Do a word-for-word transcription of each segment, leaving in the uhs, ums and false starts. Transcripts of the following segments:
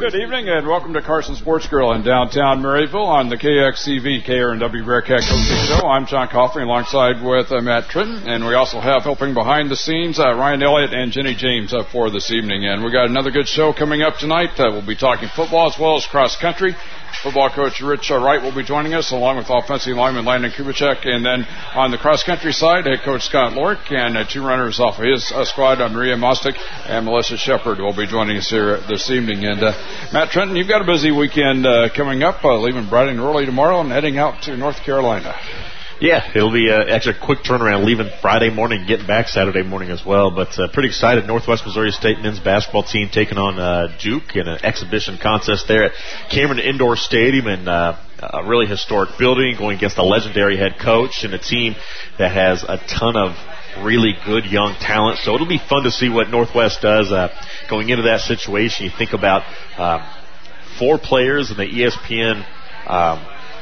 Good evening and welcome to Carson Sports Grill in downtown Maryville on the K X C V K R N W Bearcat Coaching Show. I'm John Coffey alongside with uh, Matt Tritton, and we also have helping behind the scenes uh, Ryan Elliott and Jenny James uh, for this evening. And we got another good show coming up tonight. Uh, we'll be talking football as well as cross country. Football coach Rich uh, Wright will be joining us, along with offensive lineman Landon Kubicek. And then on the cross-country side, head coach Scott Lork and uh, two runners off of his uh, squad, uh, Maria Mostic and Melissa Shepard, will be joining us here this evening. And uh, Matt Trenton, you've got a busy weekend uh, coming up, uh, leaving bright and early tomorrow and heading out to North Carolina. Yeah, it'll be uh, actually a quick turnaround, leaving Friday morning, getting back Saturday morning as well. But uh, pretty excited. Northwest Missouri State men's basketball team taking on uh, Duke in an exhibition contest there at Cameron Indoor Stadium, and uh, a really historic building, going against a legendary head coach and a team that has a ton of really good young talent. So it'll be fun to see what Northwest does uh, going into that situation. You think about um, four players in the E S P N um,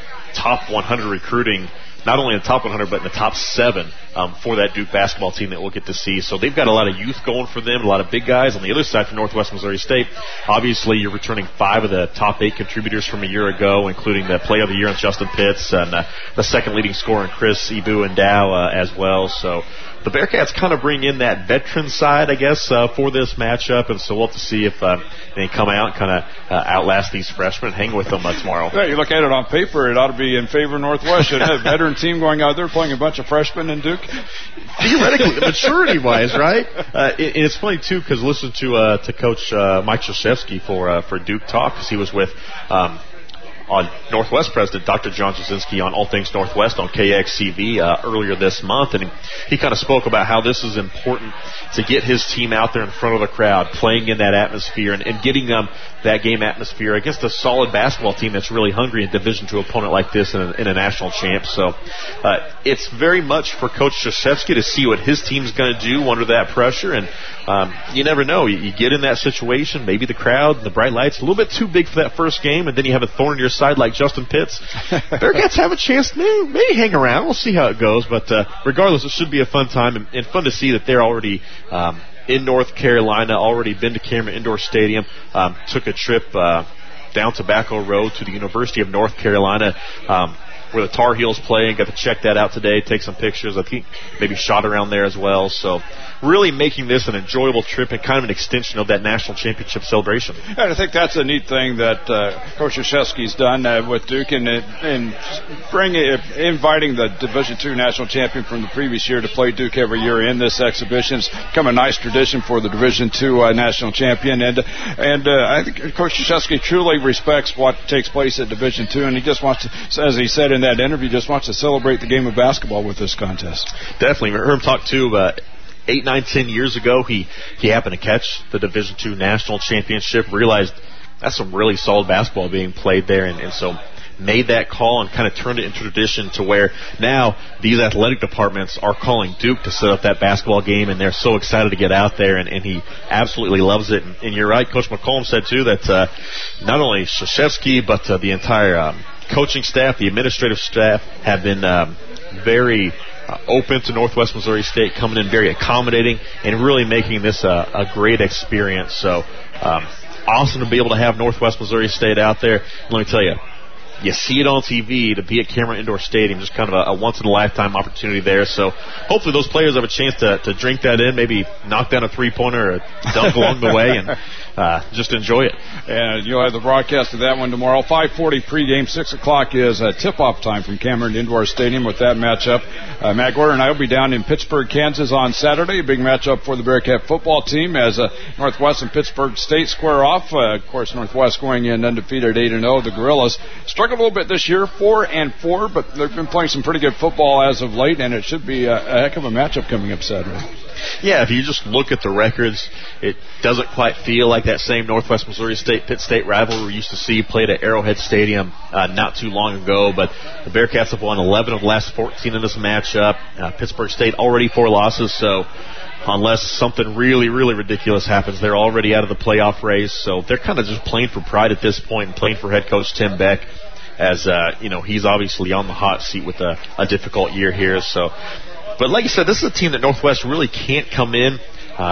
top one hundred recruiting, not only in the top one hundred, but in the top seven um, for that Duke basketball team that we'll get to see. So they've got a lot of youth going for them, a lot of big guys. On the other side for Northwest Missouri State, obviously you're returning five of the top eight contributors from a year ago, including the player of the year in Justin Pitts and uh, the second leading scorer in Chris Ibu and Dow uh, as well. So the Bearcats kind of bring in that veteran side, I guess, uh, for this matchup, and so we'll have to see if uh, they come out and kind of uh, outlast these freshmen and hang with them uh, tomorrow. Yeah, you look at it on paper, it ought to be in favor of Northwest. A veteran team going out there playing a bunch of freshmen in Duke. Theoretically, maturity-wise, right? Uh, it, and it's funny, too, because listen to uh, to Coach uh, Mike Krzyzewski for, uh, for Duke Talk, because he was with um, on Northwest President Doctor John Jasinski on All Things Northwest on K X C V uh, earlier this month, and he, he kind of spoke about how this is important to get his team out there in front of the crowd, playing in that atmosphere, and, and getting them um, that game atmosphere against a solid basketball team that's really hungry, a Division two opponent like this in a, in a national champ. So uh, it's very much for Coach Krzyzewski to see what his team's going to do under that pressure, and um, you never know. You, you get in that situation, maybe the crowd, the bright lights, a little bit too big for that first game, and then you have a thorn in your side like Justin Pitts. Bearcats have a chance to maybe, maybe hang around. We'll see how it goes, but uh, regardless, it should be a fun time, and, and fun to see that they're already um, in North Carolina, already been to Cameron Indoor Stadium, um, took a trip uh, down Tobacco Road to the University of North Carolina, um, where the Tar Heels play, and got to check that out today, take some pictures. I think maybe shot around there as well. So really making this an enjoyable trip and kind of an extension of that national championship celebration. And I think that's a neat thing that uh, Coach Krzyzewski's done uh, with Duke, and in bringing, inviting the Division two national champion from the previous year to play Duke every year in this exhibition. It's become a nice tradition for the Division two uh, national champion, and and uh, I think Coach Krzyzewski truly respects what takes place at Division two, and he just wants to, as he said in that interview, just wants to celebrate the game of basketball with this contest. Definitely. We heard him talk too about eight, nine, ten years ago. He he happened to catch the Division two national championship, realized that's some really solid basketball being played there, and, and so made that call and kind of turned it into tradition to where now these athletic departments are calling Duke to set up that basketball game, and they're so excited to get out there, and, and he absolutely loves it. And, and you're right, Coach McCollum said too that uh, not only Krzyzewski but uh, the entire um, coaching staff, the administrative staff have been um, very uh, open to Northwest Missouri State, coming in very accommodating and really making this a, a great experience. So um, awesome to be able to have Northwest Missouri State out there. And let me tell you, you see it on T V, to be at Cameron Indoor Stadium, just kind of a, a once-in-a-lifetime opportunity there. So hopefully those players have a chance to, to drink that in, maybe knock down a three-pointer or a dunk along the way, and uh, just enjoy it. And you'll have the broadcast of that one tomorrow. five forty pregame, six o'clock is uh, tip-off time from Cameron Indoor Stadium with that matchup. Uh, Matt Gordon and I will be down in Pittsburgh, Kansas on Saturday. A big matchup for the Bearcat football team as uh, Northwest and Pittsburgh State square off. Uh, of course, Northwest going in undefeated eight and oh. The Gorillas struggled a little bit this year, four and four, but they've been playing some pretty good football as of late, and it should be a, a heck of a matchup coming up Saturday. Yeah, if you just look at the records, it doesn't quite feel like that same Northwest Missouri State-Pitt State rivalry we used to see played at Arrowhead Stadium uh, not too long ago, but the Bearcats have won eleven of the last fourteen in this matchup. Uh, Pittsburgh State already four losses, so unless something really, really ridiculous happens, they're already out of the playoff race. So they're kind of just playing for pride at this point and playing for head coach Tim Beck, as uh, you know, he's obviously on the hot seat with a, a difficult year here. So, but like you said, this is a team that Northwest really can't come in um,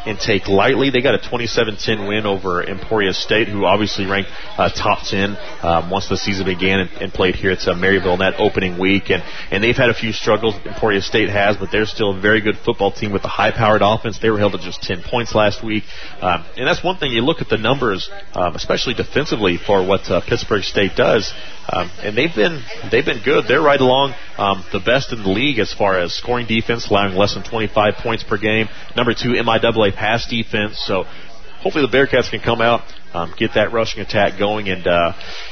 and take lightly. They got a twenty-seven ten win over Emporia State, who obviously ranked uh, top ten um, once the season began, and, and played here at uh, Maryville in that opening week. And, and they've had a few struggles, Emporia State has, but they're still a very good football team with a high-powered offense. They were held to just ten points last week. Um, and that's one thing, you look at the numbers, um, especially defensively for what uh, Pittsburg State does, um, and they've been they've been good. They're right along um, the best in the league as far as scoring defense, allowing less than twenty-five points per game. Number two, M I A A pass defense. So hopefully the Bearcats can come out, um, get that rushing attack going, and uh,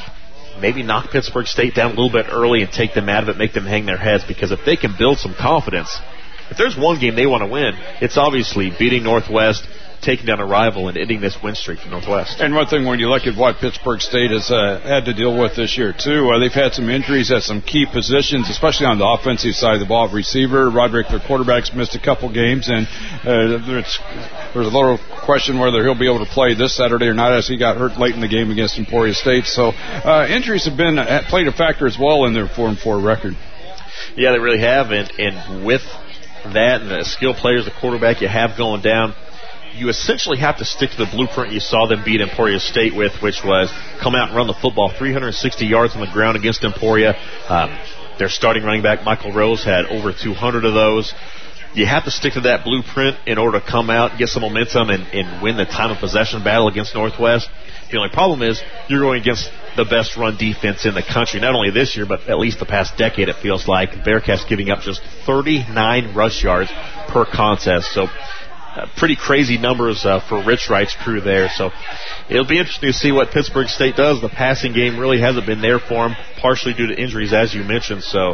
maybe knock Pittsburg State down a little bit early and take them out of it, make them hang their heads, because if they can build some confidence, if there's one game they want to win, it's obviously beating Northwest, taking down a rival, and ending this win streak for Northwest. And one thing, when you look at what Pittsburg State has uh, had to deal with this year, too, uh, they've had some injuries at some key positions, especially on the offensive side of the ball. Receiver, Roderick, their quarterback's missed a couple games, and uh, there's, there's a little question whether he'll be able to play this Saturday or not, as he got hurt late in the game against Emporia State. So uh, injuries have been uh, played a factor as well in their four and four record. Yeah, they really have, and, and with that and the skilled players, the quarterback you have going down, you essentially have to stick to the blueprint you saw them beat Emporia State with, which was come out and run the football three hundred sixty yards on the ground against Emporia. Um, their starting running back, Michael Rose, had over two hundred of those. You have to stick to that blueprint in order to come out, get some momentum, and, and win the time of possession battle against Northwest. The only problem is you're going against the best run defense in the country, not only this year, but at least the past decade, it feels like. Bearcats giving up just thirty-nine rush yards per contest. So Uh, pretty crazy numbers uh, for Rich Wright's crew there. So it'll be interesting to see what Pittsburg State does. The passing game really hasn't been there for them, partially due to injuries, as you mentioned. So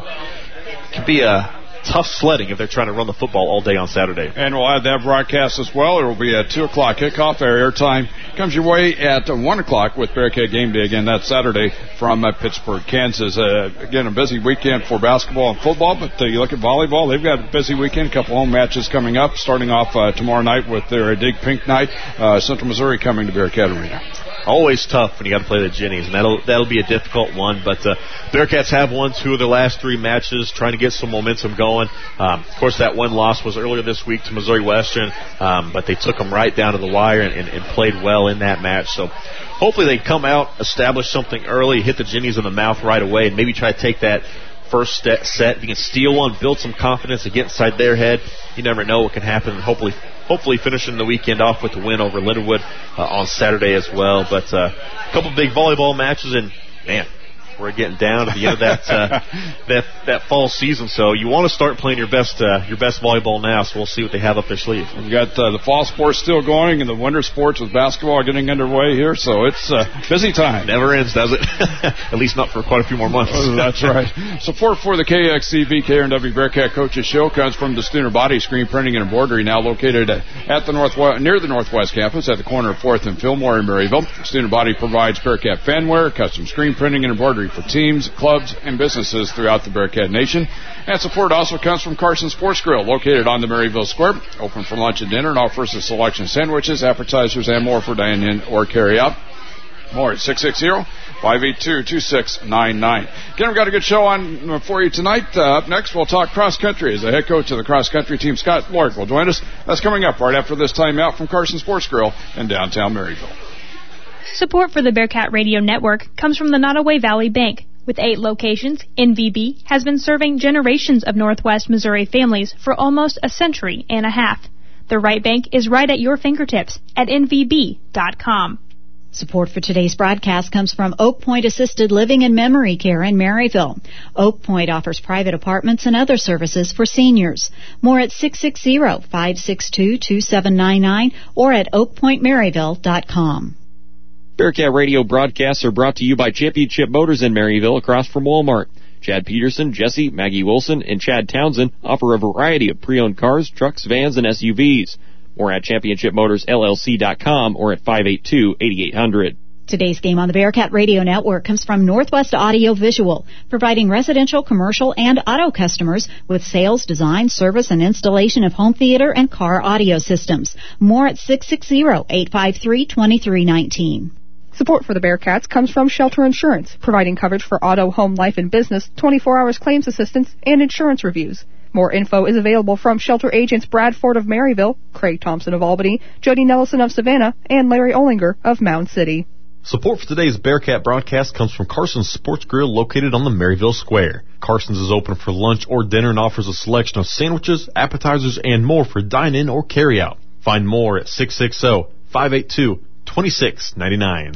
it can be a tough sledding if they're trying to run the football all day on Saturday. And we'll have that broadcast as well. It will be at two o'clock kickoff. Our airtime comes your way at one o'clock with Bearcat Game Day again that Saturday from uh, Pittsburg, Kansas. Uh, again, a busy weekend for basketball and football, but uh, you look at volleyball, they've got a busy weekend, a couple home matches coming up, starting off uh, tomorrow night with their Dig Pink Night. Uh, Central Missouri coming to Bearcat Arena. Always tough when you got to play the Jennies, and that'll that'll be a difficult one. But uh, Bearcats have won two of their last three matches, trying to get some momentum going. Um, of course, that one loss was earlier this week to Missouri Western, um, but they took them right down to the wire and, and, and played well in that match. So hopefully they come out, establish something early, hit the Jennies in the mouth right away, and maybe try to take that first set. If you can steal one, build some confidence and get inside their head, you never know what can happen. And hopefully, hopefully finishing the weekend off with a win over Lindenwood uh, on Saturday as well. But uh, a couple big volleyball matches, and man, we're getting down to the end of that uh, that that fall season. So you want to start playing your best uh, your best volleyball now. So we'll see what they have up their sleeve. We've got uh, the fall sports still going, and the winter sports with basketball getting underway here. So it's uh, busy time. Never ends, does it? At least not for quite a few more months. Oh, that's right. Support for the K X C V K R N W Bearcat Coaches Show comes from the Stooner Body Screen Printing and Embroidery, now located at the northwest near the Northwest Campus at the corner of fourth and Fillmore in Maryville. Stooner Body provides Bearcat fanwear, custom screen printing and embroidery for teams, clubs, and businesses throughout the Bearcat Nation. And support also comes from Carson Sports Grill, located on the Maryville Square, open for lunch and dinner, and offers a selection of sandwiches, appetizers, and more for dine-in or carry-out. More at six six zero, five eight two, two six nine nine. Again, we've got a good show on for you tonight. Uh, up next, we'll talk cross-country as the head coach of the cross-country team, Scott Lord, will join us. That's coming up right after this timeout from Carson Sports Grill in downtown Maryville. Support for the Bearcat Radio Network comes from the Nottoway Valley Bank. With eight locations, N V B has been serving generations of Northwest Missouri families for almost a century and a half. The right bank is right at your fingertips at N V B dot com. Support for today's broadcast comes from Oak Point Assisted Living and Memory Care in Maryville. Oak Point offers private apartments and other services for seniors. More at six six zero, five six two, two seven nine nine or at oak point maryville dot com. Bearcat Radio broadcasts are brought to you by Championship Motors in Maryville across from Walmart. Chad Peterson, Jesse, Maggie Wilson, and Chad Townsend offer a variety of pre-owned cars, trucks, vans, and S U Vs. More at championship motors L L C dot com or at five eight two, eight eight zero zero. Today's game on the Bearcat Radio Network comes from Northwest Audio Visual, providing residential, commercial, and auto customers with sales, design, service, and installation of home theater and car audio systems. More at six six zero, eight five three, two three one nine. Support for the Bearcats comes from Shelter Insurance, providing coverage for auto, home, life, and business, twenty-four hours claims assistance, and insurance reviews. More info is available from shelter agents Brad Ford of Maryville, Craig Thompson of Albany, Jody Nelson of Savannah, and Larry Olinger of Mound City. Support for today's Bearcat broadcast comes from Carson's Sports Grill located on the Maryville Square. Carson's is open for lunch or dinner and offers a selection of sandwiches, appetizers, and more for dine-in or carry-out. Find more at six six zero, five eight two, two six nine nine.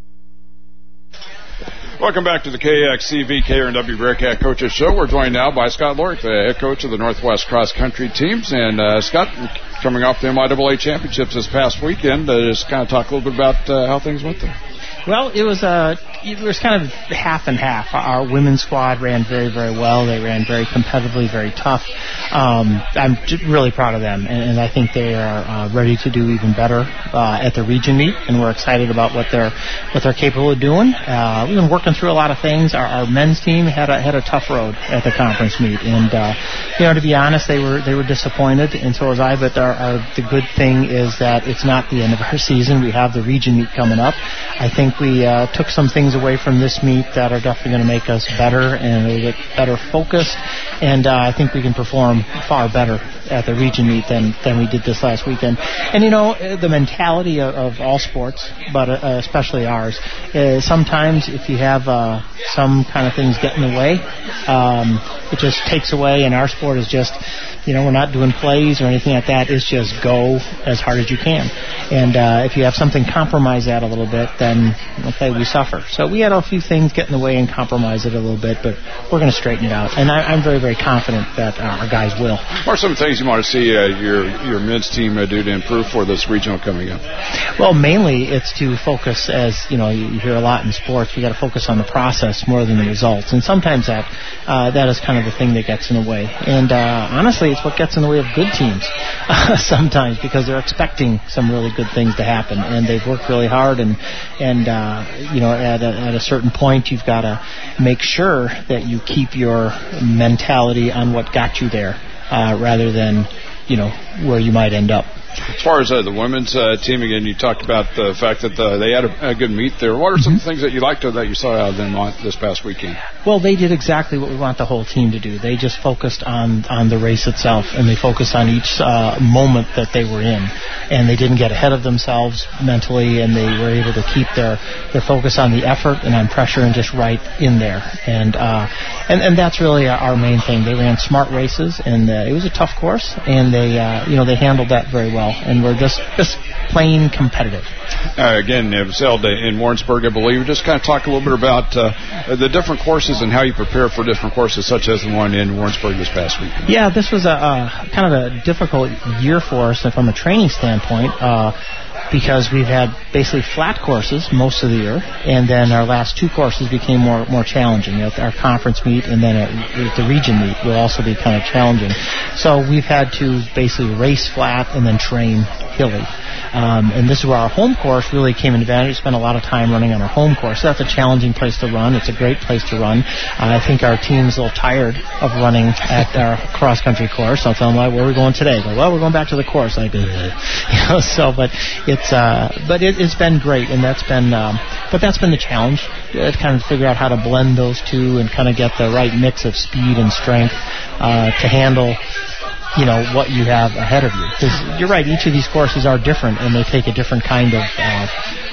Welcome back to the K X C V K R N W Bearcat Coaches Show. We're joined now by Scott Lorick, the head coach of the Northwest Cross Country teams. And, uh, Scott, coming off the M I A A championships this past weekend, uh, just kind of talk a little bit about uh, how things went there. Well, it was uh, it was kind of half and half. Our women's squad ran very, very well. They ran very competitively, very tough. Um, I'm really proud of them, and, and I think they are uh, ready to do even better uh, at the region meet, and we're excited about what they're what they're capable of doing. Uh, we've been working through a lot of things. Our, our men's team had a had a tough road at the conference meet, and uh, you know, to be honest, they were they were disappointed, and so was I. But our, our, the good thing is that it's not the end of our season. We have the region meet coming up. I think we uh, took some things away from this meet that are definitely going to make us better and a little bit better focused, and uh, I think we can perform far better at the region meet than, than we did this last weekend. And, you know, the mentality of, of all sports, but uh, especially ours, is sometimes if you have uh, some kind of things get in the way, um, it just takes away, and our sport is just, you know, we're not doing plays or anything like that. It's just go as hard as you can. And uh, if you have something compromise that a little bit, then, okay, we suffer. So we had a few things get in the way and compromise it a little bit, but we're going to straighten it out. And I, I'm very, very confident that uh, our guys will. What are some things you want to see uh, your your men's team uh, do to improve for this regional coming up? Well, mainly it's to focus, as, you know, you hear a lot in sports, we got to focus on the process more than the results. And sometimes that uh, that is kind of the thing that gets in the way. And uh, honestly, it's what gets in the way of good teams uh, sometimes, because they're expecting some really good things to happen, and they've worked really hard, and and uh, you know, at a, at a certain point you've got to make sure that you keep your mentality on what got you there, uh, rather than, you know, where you might end up. As far as uh, the women's uh, team, again, you talked about the fact that uh, they had a, a good meet there. What are some mm-hmm. things that you liked or that you saw out of them on this past weekend? Well, they did exactly what we want the whole team to do. They just focused on, on the race itself, and they focused on each uh, moment that they were in. And they didn't get ahead of themselves mentally, and they were able to keep their, their focus on the effort and on pressure and just right in there. And uh, and, and that's really our main thing. They ran smart races, and uh, it was a tough course, and they uh, you know they handled that very well. And we're just, just plain competitive. Uh, again, it was held in Warrensburg, I believe. Just kind of talk a little bit about uh, the different courses and how you prepare for different courses, such as the one in Warrensburg this past week. Yeah, this was a, a kind of a difficult year for us from a training standpoint. Uh, because we've had basically flat courses most of the year, and then our last two courses became more more challenging. You know, our conference meet and then at, at the region meet will also be kind of challenging. So we've had to basically race flat and then train hilly. Um, and this is where our home course really came in advantage. We spent a lot of time running on our home course. So that's a challenging place to run. It's a great place to run. Uh, I think our team's a little tired of running at our cross-country course. I'll tell them, like, where are we going today? Go, well, we're going back to the course. Like, you know, so, but it's, uh, but it, it's been great, and that's been, um, but that's been the challenge, uh, to kind of figure out how to blend those two and kind of get the right mix of speed and strength, uh, to handle, you know, what you have ahead of you. Because you're right, each of these courses are different, and they take a different kind of, uh,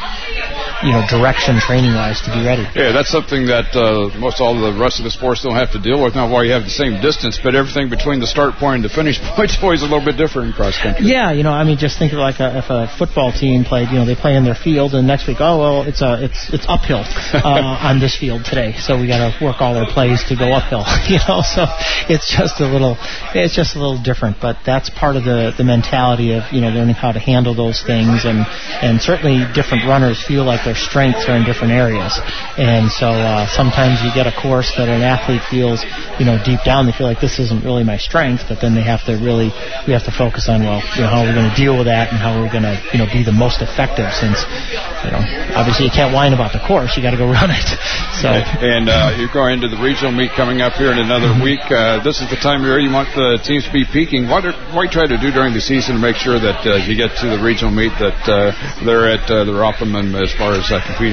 you know, direction training-wise to be ready. Yeah, that's something that uh, most all the rest of the sports don't have to deal with. Not why you have the same distance, but everything between the start point and the finish point is always a little bit different in cross-country. Yeah, you know, I mean, just think of like a, if a football team played, you know, they play in their field, and next week, oh, well, it's a, it's it's uphill uh, on this field today, so we got to work all our plays to go uphill, you know, so it's just a little, it's just a little different, but that's part of the, the mentality of, you know, learning how to handle those things, and, and certainly different runners feel like they're strengths are in different areas, and so uh, sometimes you get a course that an athlete feels, you know, deep down they feel like this isn't really my strength, but then they have to really, we have to focus on, well, you know, how we're going to deal with that and how we're going to, you know, be the most effective, since, you know, obviously you can't whine about the course, you got to go run it. So and uh, you're going into the regional meet coming up here in another week. Uh, this is the time of year you want the teams to be peaking. What are, what do you try to do during the season to make sure that uh, you get to the regional meet that uh, they're at uh, their optimum as far as uh, competing?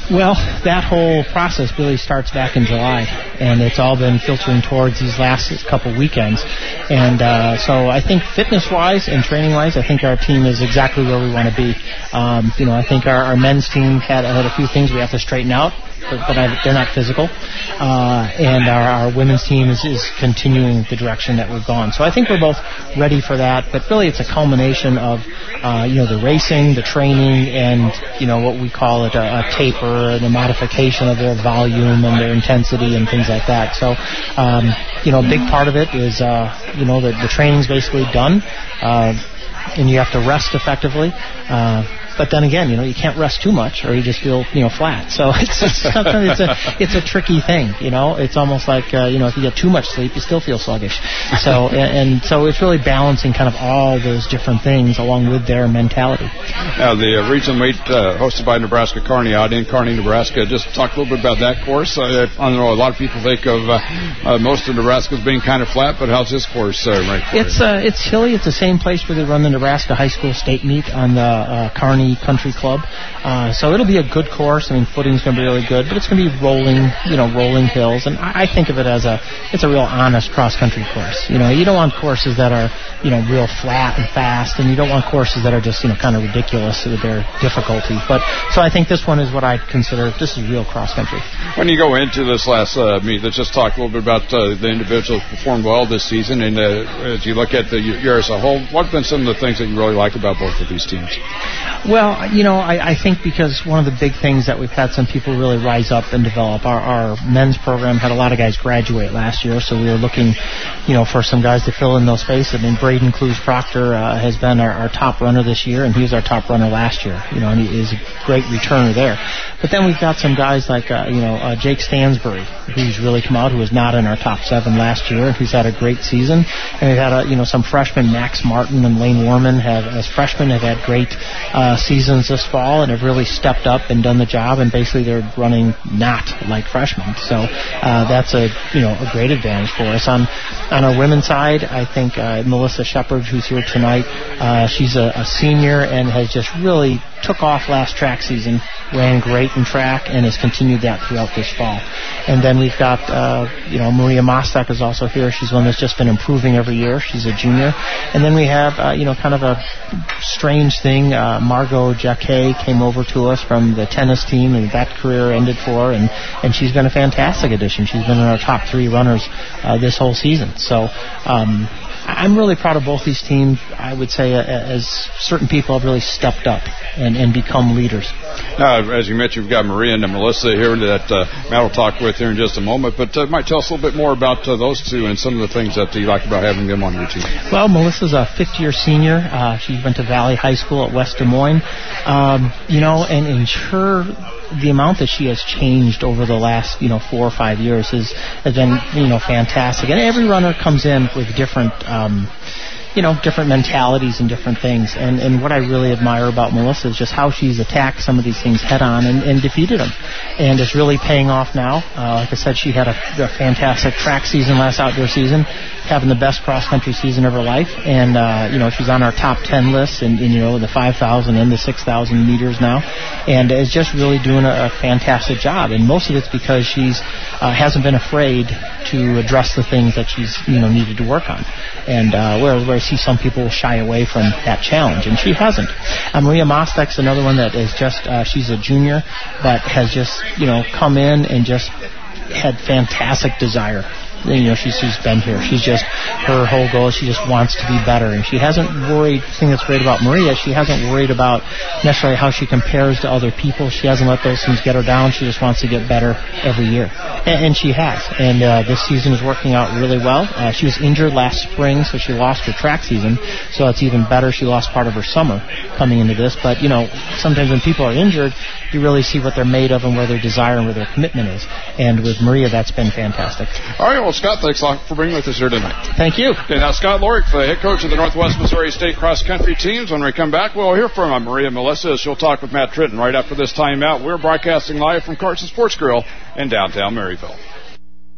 Well, that whole process really starts back in July, and it's all been filtering towards these last couple weekends. And uh, so I think fitness-wise and training-wise, I think our team is exactly where we want to be. Um, you know, I think our, our men's team had, had a few things we have to straighten out, but, but I, they're not physical. Uh, and our, our women's team is, is continuing the direction that we've gone. So I think we're both ready for that, but really it's a culmination of, uh, you know, the racing, the training, and, you know, what we call it a, a taper, and a modification of their volume and their intensity and things like that. So, um, you know, a big part of it is, uh, you know, the, the training's basically done, uh, and you have to rest effectively. Uh, But then again, you know, you can't rest too much, or you just feel, you know, flat. So it's it's, it's a it's a tricky thing, you know. It's almost like uh, you know, if you get too much sleep, you still feel sluggish. So and, and so it's really balancing kind of all those different things along with their mentality. Now, the uh, regional meet uh, hosted by Nebraska Kearney out in Kearney, Nebraska. Just talk a little bit about that course. Uh, I don't know. A lot of people think of uh, uh, most of Nebraska as being kind of flat, but how's this course uh, right? It's uh, it's hilly. It's the same place where they run the Nebraska High School State meet on the uh, Kearney Country Club. Uh, so it'll be a good course. I mean, footing's going to be really good, but it's going to be rolling, you know, rolling hills. And I, I think of it as a, it's a real honest cross-country course. You know, you don't want courses that are, you know, real flat and fast, and you don't want courses that are just, you know, kind of ridiculous with their difficulty. But so I think this one is what I'd consider, this is real cross-country. When you go into this last uh, meet, let's just talk a little bit about uh, the individuals who performed well this season. And uh, as you look at the year as a whole, what have been some of the things that you really like about both of these teams? Well, you know, I, I think because one of the big things that we've had some people really rise up and develop, our, our men's program had a lot of guys graduate last year, so we were looking, you know, for some guys to fill in those spaces. I mean, Braden Clues-Proctor uh, has been our, our top runner this year, and he was our top runner last year, you know, and he is a great returner there. But then we've got some guys like, uh, you know, uh, Jake Stansbury, who's really come out, who was not in our top seven last year, who's had a great season. And we've had, a, you know, some freshmen, Max Martin and Lane Warman, have, as freshmen, have had great uh, seasons this fall and have really stepped up and done the job, and basically they're running not like freshmen. So uh, that's a, you know, a great advantage for us. On on our women's side, I think uh, Melissa Shepard, who's here tonight, uh, she's a, a senior and has just really took off last track season, ran great in track, and has continued that throughout this fall. And then we've got, uh, you know, Maria Mostek is also here. She's one that's just been improving every year. She's a junior. And then we have, uh, you know, kind of a strange thing. Uh, Margot Jacquet came over to us from the tennis team, and that career ended for her, and, and she's been a fantastic addition. She's been in our top three runners uh, this whole season. So, um, I'm really proud of both these teams. I would say, uh, as certain people have really stepped up and, and become leaders. Now, as you mentioned, you've got Maria and Melissa here that uh, Matt will talk with here in just a moment. But uh, might tell us a little bit more about uh, those two and some of the things that you like about having them on your team. Well, Melissa's a fifth-year senior. Uh, she went to Valley High School at West Des Moines. Um, you know, and, and her... the amount that she has changed over the last, you know, four or five years has, has been, you know, fantastic. And every runner comes in with different, um, you know, different mentalities and different things. And, and what I really admire about Melissa is just how she's attacked some of these things head on and, and defeated them. And it's really paying off now. Uh, like I said, she had a, a fantastic track season last outdoor season, having the best cross-country season of her life. And, uh, you know, she's on our top ten list in, in you know, the five thousand and the six thousand meters now. And is just really doing a, a fantastic job. And most of it's because she's uh, hasn't been afraid to address the things that she's, you know, needed to work on. And uh, where, where I see some people shy away from that challenge, and she hasn't. Uh, Maria Mostek's another one that is just, uh, she's a junior, but has just, you know, come in and just had fantastic desire. You know, she's, she's been here. She's just, her whole goal is she just wants to be better. And she hasn't worried, the thing that's great about Maria, she hasn't worried about necessarily how she compares to other people. She hasn't let those things get her down. She just wants to get better every year. And, and she has. And uh, this season is working out really well. Uh, she was injured last spring, so she lost her track season. So it's even better. She lost part of her summer coming into this. But, you know, sometimes when people are injured, you really see what they're made of and where their desire and where their commitment is. And with Maria, that's been fantastic. All right, well, Scott, thanks a lot for being with us here tonight. Thank you. Okay, now Scott Lorick, the head coach of the Northwest Missouri State Cross Country teams. When we come back, we'll hear from Maria Melissa. She'll talk with Matt Tritton right after this timeout. We're broadcasting live from Carson Sports Grill in downtown Maryville.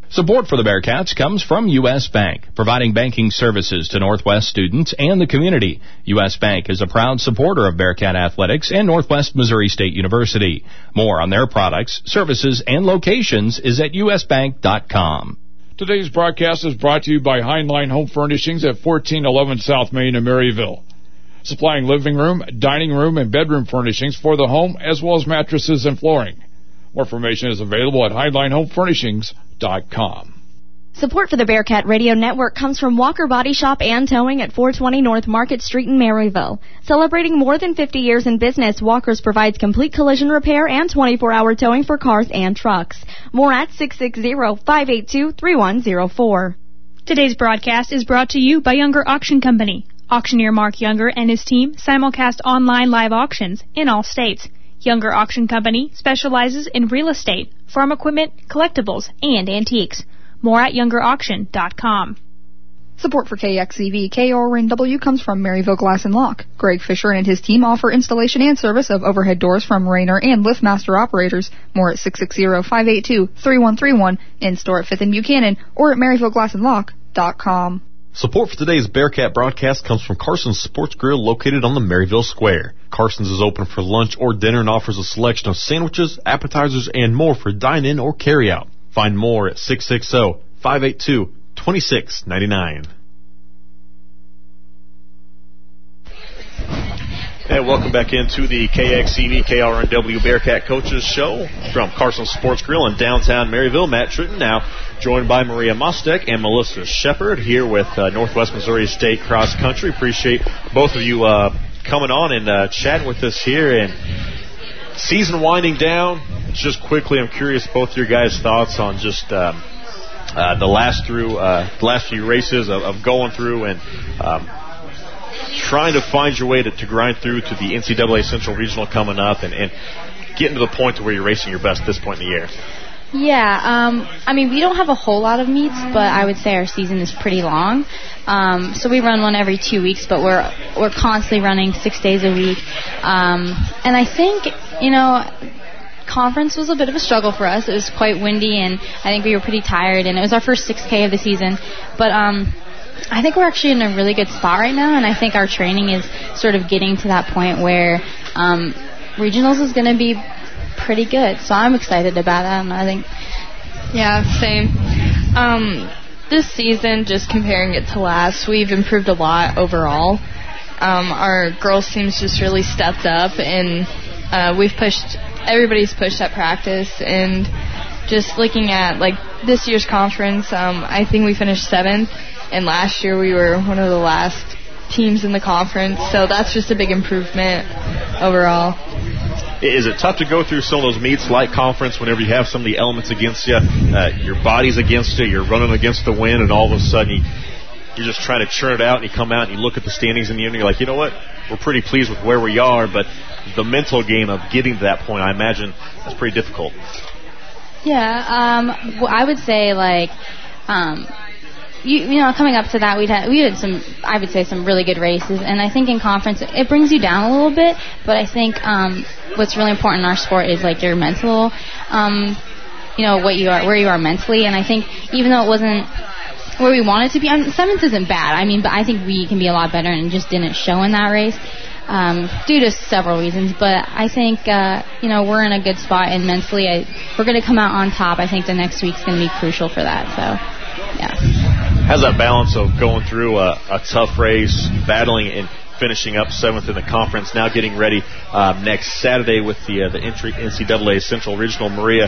Support for the Bearcats comes from U S. Bank, providing banking services to Northwest students and the community. U S. Bank is a proud supporter of Bearcat Athletics and Northwest Missouri State University. More on their products, services, and locations is at u s bank dot com. Today's broadcast is brought to you by Heinlein Home Furnishings at fourteen eleven South Main in Maryville, supplying living room, dining room, and bedroom furnishings for the home, as well as mattresses and flooring. More information is available at heinlein home furnishings dot com. Support for the Bearcat Radio Network comes from Walker Body Shop and Towing at four twenty North Market Street in Maryville. Celebrating more than fifty years in business, Walker's provides complete collision repair and twenty-four hour towing for cars and trucks. More at six six zero, five eight two, three one zero four. Today's broadcast is brought to you by Younger Auction Company. Auctioneer Mark Younger and his team simulcast online live auctions in all states. Younger Auction Company specializes in real estate, farm equipment, collectibles, and antiques. More at younger auction dot com. Support for K X E V K R N W comes from Maryville Glass and Lock. Greg Fisher and his team offer installation and service of overhead doors from Rainer and LiftMaster operators. More at six six zero, five eight two, three one three one, in store at fifth and Buchanan, or at maryville glass and lock dot com. Support for today's Bearcat broadcast comes from Carson's Sports Grill located on the Maryville Square. Carson's is open for lunch or dinner and offers a selection of sandwiches, appetizers, and more for dine-in or carry-out. Find more at six six zero, five eight two, two six nine nine. And welcome back into the K X E V K R N W Bearcat Coaches Show from Carson's Sports Grill in downtown Maryville. Matt Tritton now joined by Maria Mostek and Melissa Shepard here with uh, Northwest Missouri State Cross Country. Appreciate both of you uh, coming on and uh, chatting with us here. And season winding down, just quickly, I'm curious both your guys' thoughts on just um, uh, the last through uh, the last few races of, of going through and um, trying to find your way to, to grind through to the N C double A Central Regional coming up and, and getting to the point to where you're racing your best at this point in the year. Yeah, um, I mean, we don't have a whole lot of meets, but I would say our season is pretty long. Um, so we run one every two weeks, but we're we're constantly running six days a week. Um, and I think, you know, conference was a bit of a struggle for us. It was quite windy, and I think we were pretty tired, and it was our first six K of the season. But um, I think we're actually in a really good spot right now, and I think our training is sort of getting to that point where um, regionals is going to be pretty good. So I'm excited about that, and I think... Yeah, same. Um, this season, just comparing it to last, we've improved a lot overall. Um, our girls' team's just really stepped up, and uh, we've pushed... Everybody's pushed at practice, and just looking at, like, this year's conference, um, I think we finished seventh, and last year we were one of the last teams in the conference, so that's just a big improvement overall. Is it tough to go through some of those meets like conference whenever you have some of the elements against you, uh, your body's against you, you're running against the wind, and all of a sudden you, you're just trying to churn it out, and you come out and you look at the standings in the end and you're like, you know what, we're pretty pleased with where we are, but the mental game of getting to that point, I imagine that's pretty difficult. Yeah, um, well, I would say, like, um, you, you know, coming up to that, we'd had, we had some, I would say, some really good races, and I think in conference it brings you down a little bit, but I think um, what's really important in our sport is, like, your mental, um, you know, what you are, where you are mentally, and I think even though it wasn't where we wanted to be, I mean, seventh isn't bad, I mean, but I think we can be a lot better, and just didn't show in that race. Um, due to several reasons, but I think, uh, you know, we're in a good spot, and mentally I, we're going to come out on top. I think the next week's going to be crucial for that, so, yeah. How's that balance of going through a, a tough race, battling and finishing up seventh in the conference, now getting ready um, next Saturday with the uh, the entry N C double A Central Regional, Maria,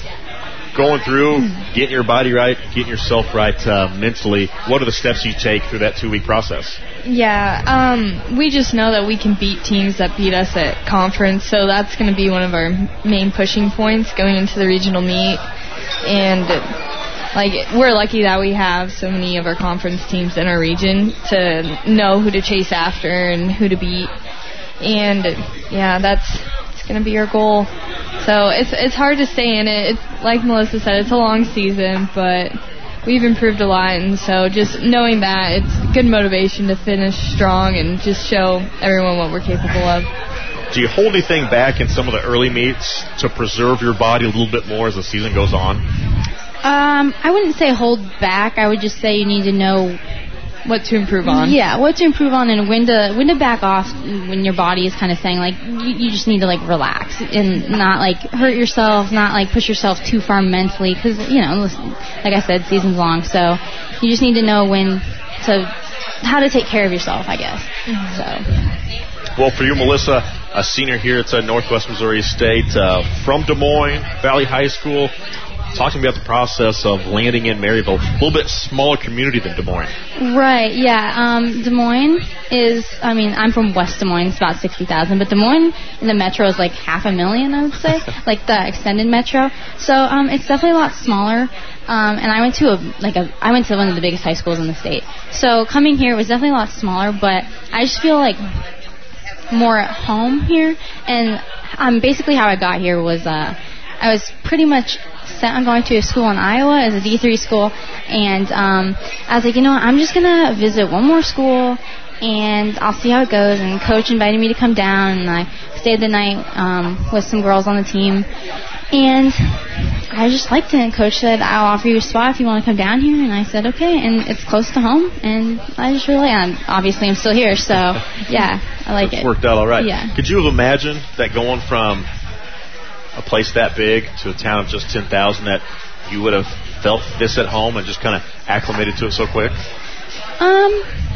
going through, getting your body right, getting yourself right uh, mentally, what are the steps you take through that two-week process? Yeah, um, we just know that we can beat teams that beat us at conference, so that's going to be one of our main pushing points going into the regional meet. And, like, we're lucky that we have so many of our conference teams in our region to know who to chase after and who to beat. And, yeah, that's it's going to be our goal. So it's it's hard to stay in it. It's, like Melissa said, it's a long season, but we've improved a lot, and so just knowing that, it's good motivation to finish strong and just show everyone what we're capable of. Do you hold anything back in some of the early meets to preserve your body a little bit more as the season goes on? Um, I wouldn't say hold back. I would just say you need to know what to improve on. Yeah, what to improve on, and when to when to back off when your body is kind of saying like you, you just need to like relax and not like hurt yourself, not like push yourself too far mentally, because you know, listen, like I said, season's long, so you just need to know when to how to take care of yourself, I guess. Mm-hmm. So. Well, for you, Melissa, a senior here at uh, Northwest Missouri State, uh, from Des Moines Valley High School, talking about the process of landing in Maryville, a little bit smaller community than Des Moines. Right, yeah. Um, Des Moines is, I mean, I'm from West Des Moines, it's about sixty thousand, but Des Moines in the metro is like half a million, I would say, like the extended metro. So um, it's definitely a lot smaller. Um, and I went to a like a I went to one of the biggest high schools in the state. So coming here was definitely a lot smaller, but I just feel like more at home here. And um, basically how I got here was uh, I was pretty much set on going to a school in Iowa as a D three school, and um, I was like, you know what, I'm just gonna visit one more school and I'll see how it goes. And coach invited me to come down, and I stayed the night um, with some girls on the team, and I just liked it. And coach said, I'll offer you a spot if you want to come down here, and I said okay, and it's close to home, and I just really and obviously I'm still here, so yeah, I like it's it. Worked out all right. Yeah. Could you have imagined that going from a place that big to a town of just ten thousand that you would have felt this at home and just kind of acclimated to it so quick? Um,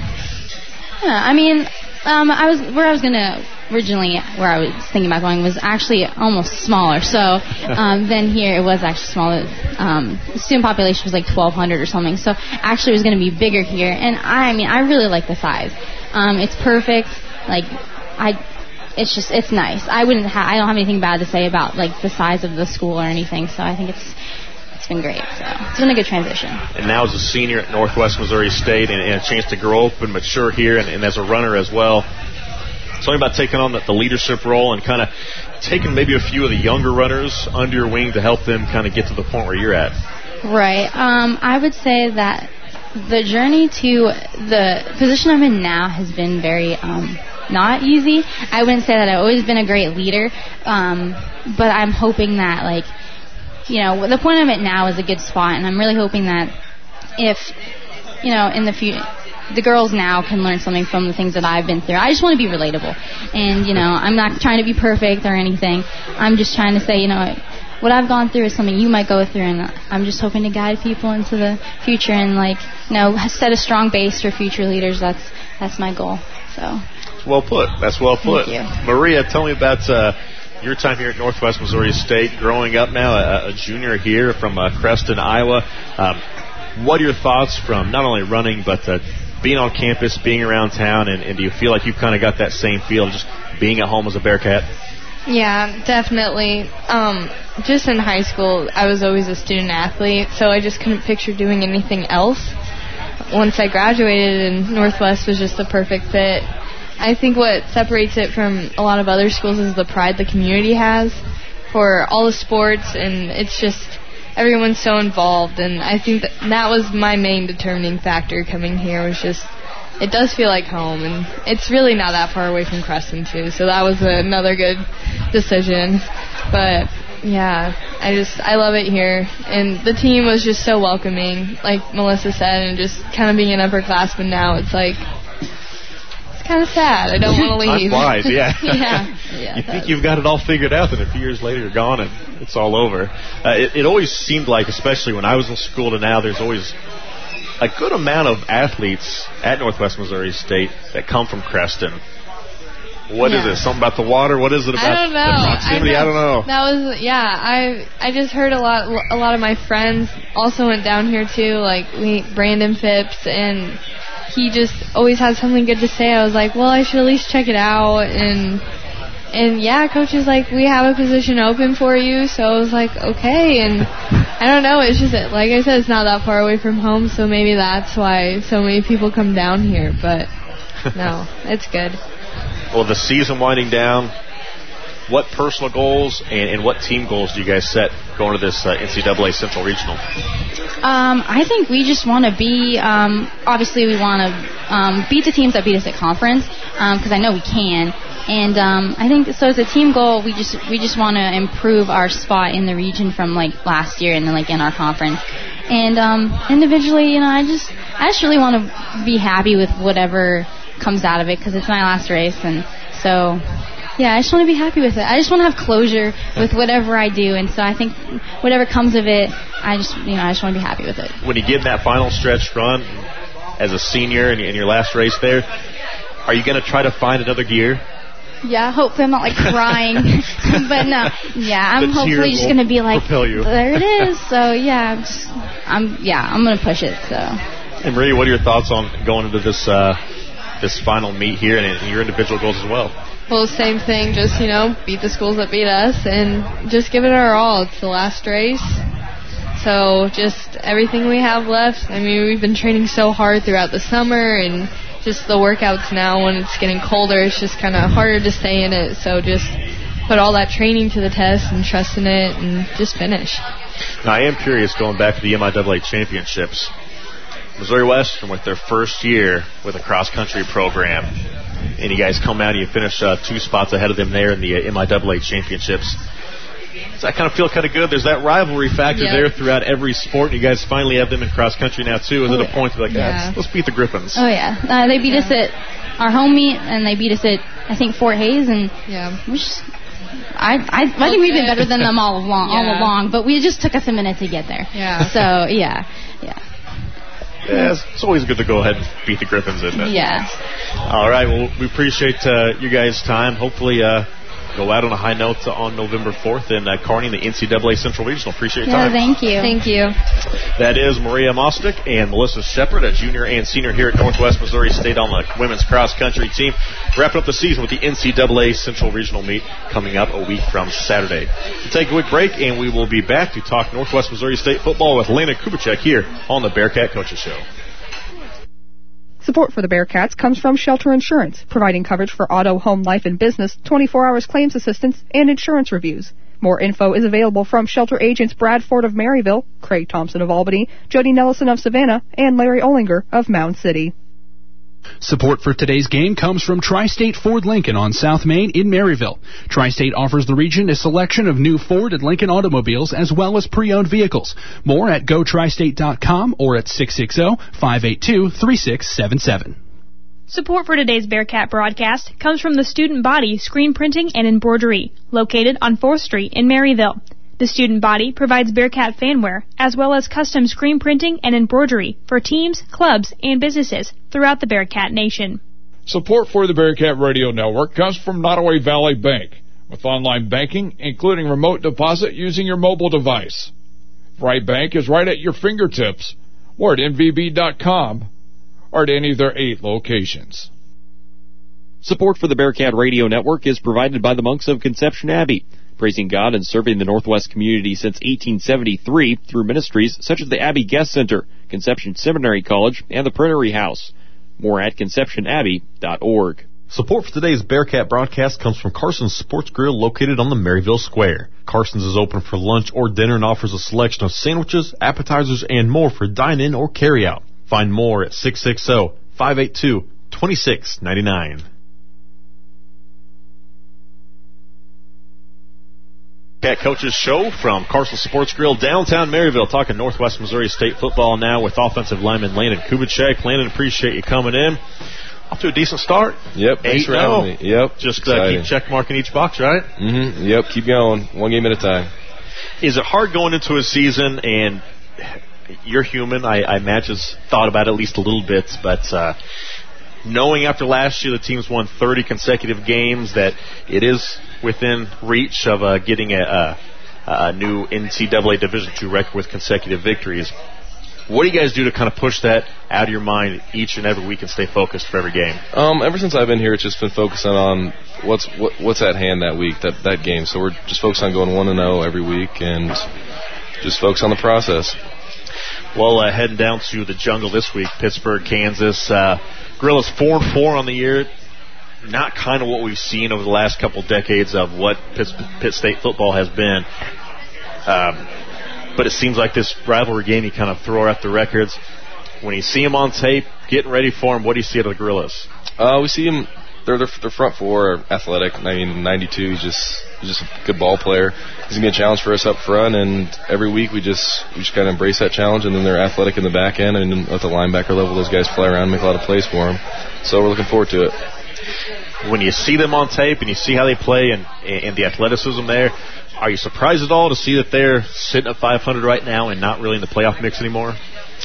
yeah, I mean, um, I was where I was gonna originally where I was thinking about going was actually almost smaller. So um, then here it was actually smaller. Um, the student population was like twelve hundred or something. So actually it was gonna be bigger here. And I, I mean, I really like the size. Um, it's perfect. Like I. It's just, it's nice. I wouldn't ha- I don't have anything bad to say about, like, the size of the school or anything, so I think it's it's been great. So it's been a good transition. And now as a senior at Northwest Missouri State and, and a chance to grow up and mature here and, and as a runner as well, something about taking on the, the leadership role and kind of taking maybe a few of the younger runners under your wing to help them kind of get to the point where you're at. Right. Um, I would say that the journey to the position I'm in now has been very um, not easy. I wouldn't say that I've always been a great leader, um, but I'm hoping that, like, you know, the point I'm at now is a good spot, and I'm really hoping that if, you know, in the future, the girls now can learn something from the things that I've been through. I just want to be relatable, and, you know, I'm not trying to be perfect or anything. I'm just trying to say, you know, what I've gone through is something you might go through, and I'm just hoping to guide people into the future and, like, you know, set a strong base for future leaders. That's that's my goal. So. Well put. That's well put. Thank you. Maria, tell me about uh, your time here at Northwest Missouri State, growing up now, a, a junior here from uh, Creston, Iowa. Um, what are your thoughts from not only running, but uh, being on campus, being around town, and, and do you feel like you've kind of got that same feel just being at home as a Bearcat? Yeah, definitely. Um, just in high school, I was always a student athlete, so I just couldn't picture doing anything else. Once I graduated, and Northwest was just the perfect fit. I think what separates it from a lot of other schools is the pride the community has for all the sports, and it's just everyone's so involved, and I think that, that was my main determining factor coming here, was just it does feel like home, and it's really not that far away from Creston too, so that was another good decision. But yeah, I just I love it here, and the team was just so welcoming, like Melissa said, and just kind of being an upperclassman now, it's like it's kind of sad. I don't want to leave. Time flies, yeah. yeah. yeah. You think you've got it all figured out, and a few years later you're gone and it's all over. Uh, it, it always seemed like, especially when I was in school to now, there's always a good amount of athletes at Northwest Missouri State that come from Creston. What yeah. is it? Something about the water? What is it about I don't know. the proximity? I, I don't know. That was yeah. I I just heard a lot. A lot of my friends also went down here too. Like we Brandon Phipps, and he just always had something good to say. I was like, well, I should at least check it out. And and yeah, coach is like, we have a position open for you. So I was like, okay. And I don't know. It's just like I said, it's not that far away from home, so maybe that's why so many people come down here. But no, it's good. Well, the season winding down, what personal goals and, and what team goals do you guys set going to this uh, N C double A Central Regional? Um, I think we just want to be, um, obviously we want to um, beat the teams that beat us at conference, because um, I know we can. And um, I think, so as a team goal, we just we just want to improve our spot in the region from, like, last year and then, like, in our conference. And um, individually, you know, I just I just really want to be happy with whatever comes out of it, because it's my last race. And so, yeah, I just want to be happy with it. I just want to have closure with whatever I do. And so I think whatever comes of it, I just, you know, I just want to be happy with it. When you get in that final stretch run as a senior in, in your last race there, are you going to try to find another gear? Yeah, hopefully I'm not, like, crying. But no, yeah, I'm The hopefully tears just going to be like, propel you. there it is. So, yeah, I'm, just, I'm yeah, I'm going to push it. So. And Maria, what are your thoughts on going into this uh, this final meet here and, and your individual goals as well? Well, same thing, just, you know, beat the schools that beat us and just give it our all. It's the last race. So just everything we have left. I mean, we've been training so hard throughout the summer, and just the workouts now when it's getting colder, it's just kind of harder to stay in it. So just put all that training to the test and trust in it and just finish. Now, I am curious, going back to the M I A A championships, Missouri Western with their first year with a cross-country program, and you guys come out and you finish uh, two spots ahead of them there in the uh, M I A A championships. Does that kind of feel kind of good? There's that rivalry factor Yeah. there throughout every sport, and you guys finally have them in cross-country now, too. Is Oh, it a yeah. point to be like, Yeah. yeah, let's, let's beat the Griffins? Oh, yeah. Uh, they beat us at our home meet, and they beat us at, I think, Fort Hayes. And Yeah. we just, I, I, I think we've been better than them all along, all Yeah. along, but we, it just took us a minute to get there. Yeah. So, yeah, yeah. Yeah, it's, it's always good to go ahead and beat the Griffins, isn't it? Yeah. All right, well, we appreciate uh, you guys' time. Hopefully uh, go out on a high note on November fourth in uh, Kearney in the N C double A Central Regional. Appreciate your Yeah, time. thank you. Thank you. That is Maria Mostick and Melissa Shepard, a junior and senior here at Northwest Missouri State on the women's cross-country team. Wrapping up the season with the N C double A Central Regional meet coming up a week from Saturday. We'll take a quick break, and we will be back to talk Northwest Missouri State football with Lena Kubicek here on the Bearcat Coaches Show. Support for the Bearcats comes from Shelter Insurance, providing coverage for auto, home, life, and business, twenty-four hours claims assistance, and insurance reviews. More info is available from Shelter agents Brad Ford of Maryville, Craig Thompson of Albany, Jody Nellison of Savannah, and Larry Olinger of Mound City. Support for today's game comes from Tri-State Ford Lincoln on South Main in Maryville. Tri-State offers the region a selection of new Ford and Lincoln automobiles as well as pre-owned vehicles. More at go tri state dot com or at six six zero, five eight two, three six seven seven. Support for today's Bearcat broadcast comes from the Student Body Screen Printing and Embroidery, located on fourth street in Maryville. The Student Body provides Bearcat fanwear, as well as custom screen printing and embroidery for teams, clubs, and businesses throughout the Bearcat Nation. Support for the Bearcat Radio Network comes from Nottoway Valley Bank, with online banking, including remote deposit using your mobile device. Right Bank is right at your fingertips, or at N V B dot com, or at any of their eight locations. Support for the Bearcat Radio Network is provided by the Monks of Conception Abbey, praising God and serving the Northwest community since eighteen seventy-three through ministries such as the Abbey Guest Center, Conception Seminary College, and the Prairie House. More at conception abbey dot org. Support for today's Bearcat broadcast comes from Carson's Sports Grill located on the Maryville Square. Carson's is open for lunch or dinner and offers a selection of sandwiches, appetizers, and more for dine-in or carry-out. Find more at six six zero, five eight two, two six nine nine. Cat Coaches Show from Carson Sports Grill, downtown Maryville, talking Northwest Missouri State football now with offensive lineman Landon Kubicek. Landon, appreciate you coming in. Off to a decent start. Yep, thanks for having me. Yep, just uh, keep check marking each box, right? Mm-hmm. Yep, keep going, one game at a time. Is it hard going into a season, and you're human, I, I imagine, thought about it at least a little bit, but uh, knowing after last year the team's won thirty consecutive games that it is within reach of uh, getting a, a, a new N C double A Division two record with consecutive victories. What do you guys do to kind of push that out of your mind each and every week and stay focused for every game? Um, ever since I've been here, it's just been focusing on what's what, what's at hand that week, that that game. So we're just focused on going one and zero every week and just focus on the process. Well, uh, heading down to the jungle this week, Pittsburgh, Kansas. Uh, Gorillas four and four on the year. not kind of what we've seen over the last couple decades of what Pitt, Pitt State football has been. Um, but it seems like this rivalry game, you kind of throw out the records. When you see them on tape, getting ready for them, what do you see out of the Gorillas? Uh, we see them. Their their front four are athletic. I mean, ninety-two. He's just he's just a good ball player. He's gonna be a challenge for us up front, and every week we just we just kind of embrace that challenge. And then they're athletic in the back end, and at the linebacker level, those guys fly around and make a lot of plays for them. So we're looking forward to it. When you see them on tape and you see how they play and and the athleticism there, are you surprised at all to see that they're sitting at five hundred right now and not really in the playoff mix anymore?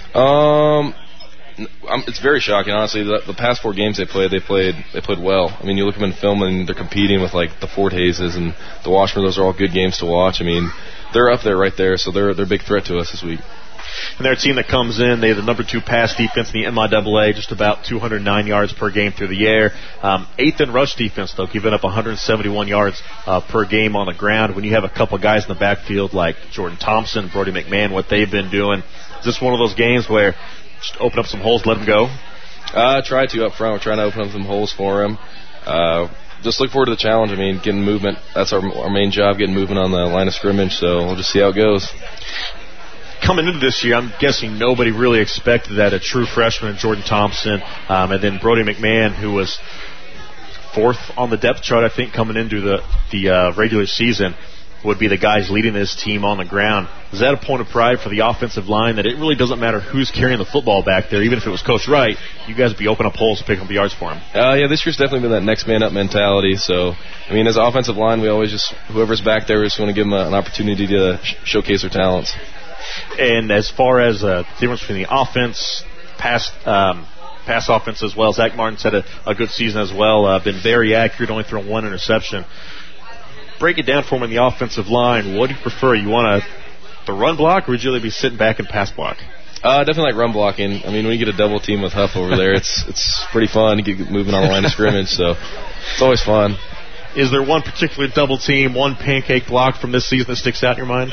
Um. I'm, it's very shocking, honestly. The, the past four games they played, they played they played well. I mean, you look at them in film, and they're competing with, like, the Fort Hayeses and the Washburn. Those are all good games to watch. I mean, they're up there right there, so they're, they're a big threat to us this week. And they're a team that comes in. They have the number two pass defense in the M I A A, just about two hundred nine yards per game through the air. Um, eighth in rush defense, though, giving up one hundred seventy-one yards uh, per game on the ground. When you have a couple guys in the backfield like Jordan Thompson, Brody McMahon, what they've been doing, is this one of those games where just open up some holes, let them go? Uh, try to up front. We're trying to open up some holes for him. Uh, just look forward to the challenge. I mean, getting movement. That's our our main job, getting movement on the line of scrimmage. So we'll just see how it goes. Coming into this year, I'm guessing nobody really expected that a true freshman in Jordan Thompson, um, and then Brody McMahon, who was fourth on the depth chart, I think, coming into the the uh, regular season, would be the guys leading this team on the ground. Is that a point of pride for the offensive line that it really doesn't matter who's carrying the football back there? Even if it was Coach Wright, you guys would be opening up holes to pick up the yards for him. Uh, yeah, this year's definitely been that next man up mentality. So, I mean, as an offensive line, we always just, whoever's back there, we just want to give them a, an opportunity to sh- showcase their talents. And as far as uh, the difference between the offense, pass, um, pass offense as well, Zach Martin's had a, a good season as well, uh, been very accurate, only thrown one interception. Break it down for him in the offensive line. What do you prefer? You want to the run block, or would you really be sitting back and pass block? Uh, definitely like run blocking. I mean, when you get a double team with Huff over there, it's it's pretty fun to get moving on the line of scrimmage, so it's always fun. Is there one particular double team, one pancake block from this season that sticks out in your mind?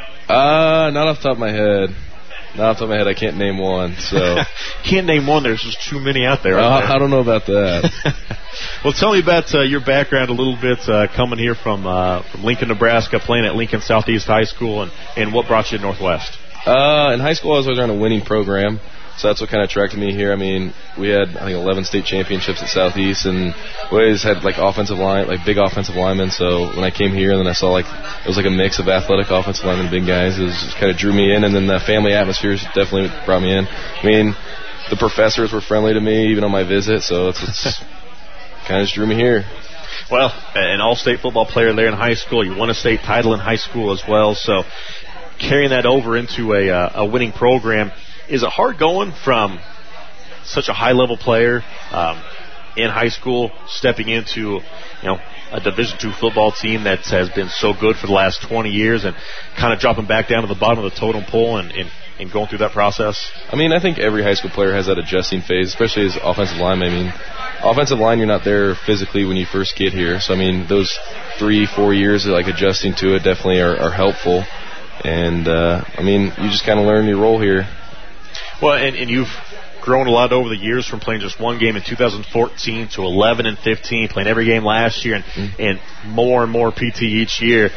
Uh, not off the top of my head. Not off the top of my head, I can't name one. So can't name one. There's just too many out there. Uh, there? I don't know about that. Well, tell me about uh, your background a little bit, uh, coming here from uh, from Lincoln, Nebraska, playing at Lincoln Southeast High School, and, and what brought you to Northwest? Uh, in high school, I was always on a winning program, so that's what kind of attracted me here. I mean, we had, I think, eleven state championships at Southeast, and we always had, like, offensive line, like, big offensive linemen, so when I came here and then I saw, like, it was like a mix of athletic offensive linemen and big guys, it was just kind of drew me in, and then the family atmosphere definitely brought me in. I mean, the professors were friendly to me, even on my visit, so it's, it's kind of just drew me here. Well, an all-state football player there in high school. You won a state title in high school as well, so carrying that over into a, uh, a winning program. Is it hard going from such a high-level player um, in high school, stepping into, you know, a Division two football team that has been so good for the last twenty years, and kind of dropping back down to the bottom of the totem pole and, and, and going through that process? I mean, I think every high school player has that adjusting phase, especially as offensive lineman. I mean, offensive line, you're not there physically when you first get here. So, I mean, those three, four years of, like, adjusting to it definitely are, are helpful. And, uh, I mean, you just kind of learn your role here. Well, and, and you've grown a lot over the years from playing just one game in two thousand fourteen to eleven and fifteen, playing every game last year, and, mm-hmm. and more and more P T each year.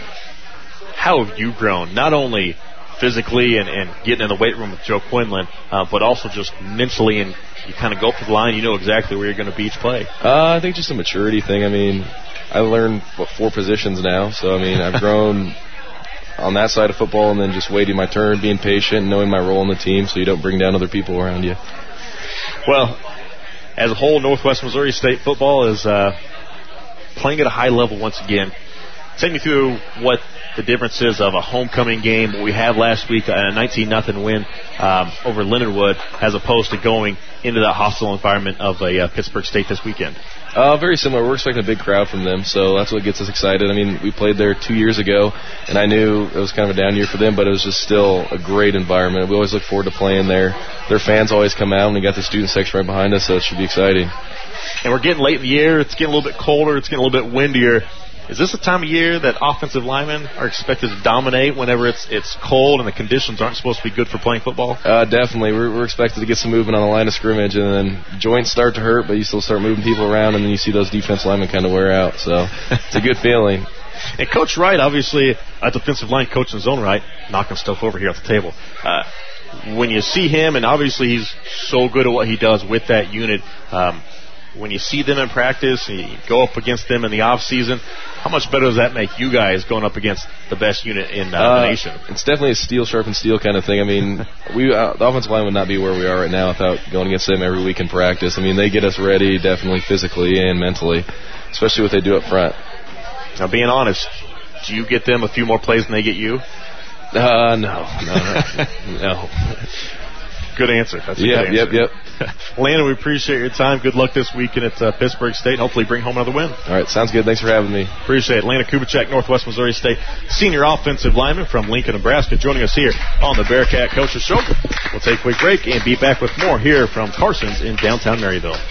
How have you grown, not only physically and, and getting in the weight room with Joe Quinlan, uh, but also just mentally, and you kind of go up to the line, you know exactly where you're going to be each play? Uh, I think just a maturity thing. I mean, I learned, what, four positions now, so, I mean, I've grown on that side of football, and then just waiting my turn, being patient, knowing my role in the team so you don't bring down other people around you. Well, as a whole, Northwest Missouri State football is uh, playing at a high level once again. Take me through what the difference is of a homecoming game, what we had last week, a nineteen nothing win um, over Leonardwood, as opposed to going into that hostile environment of a uh, Pittsburgh State this weekend. Uh, very similar. We're expecting a big crowd from them, so that's what gets us excited. I mean, we played there two years ago, and I knew it was kind of a down year for them, but it was just still a great environment. We always look forward to playing there. Their fans always come out, and we got the student section right behind us, so it should be exciting. And we're getting late in the year. It's getting a little bit colder. It's getting a little bit windier. Is this a time of year that offensive linemen are expected to dominate whenever it's it's cold and the conditions aren't supposed to be good for playing football? Uh, definitely. We're, we're expected to get some movement on the line of scrimmage, and then joints start to hurt, but you still start moving people around, and then you see those defense linemen kind of wear out. So it's a good feeling. And Coach Wright, obviously, a defensive line coach in his own right, knocking stuff over here at the table. Uh, when you see him, and obviously he's so good at what he does with that unit, um, when you see them in practice and you go up against them in the off season, how much better does that make you guys going up against the best unit in uh, uh, the nation? It's definitely a steel sharpened steel kind of thing. I mean, we uh, the offensive line would not be where we are right now without going against them every week in practice. I mean, they get us ready definitely physically and mentally, especially what they do up front. Now, being honest, do you get them a few more plays than they get you? Uh, no, no, no. Good answer. That's a yep, good answer. Yep, yep. Landon, we appreciate your time. Good luck this weekend at uh, Pittsburgh State. Hopefully bring home another win. All right, sounds good. Thanks for having me. Appreciate it. Landon Kubicek, Northwest Missouri State senior offensive lineman from Lincoln, Nebraska, joining us here on the Bearcat Coaches Show. We'll take a quick break and be back with more here from Carson's in downtown Maryville.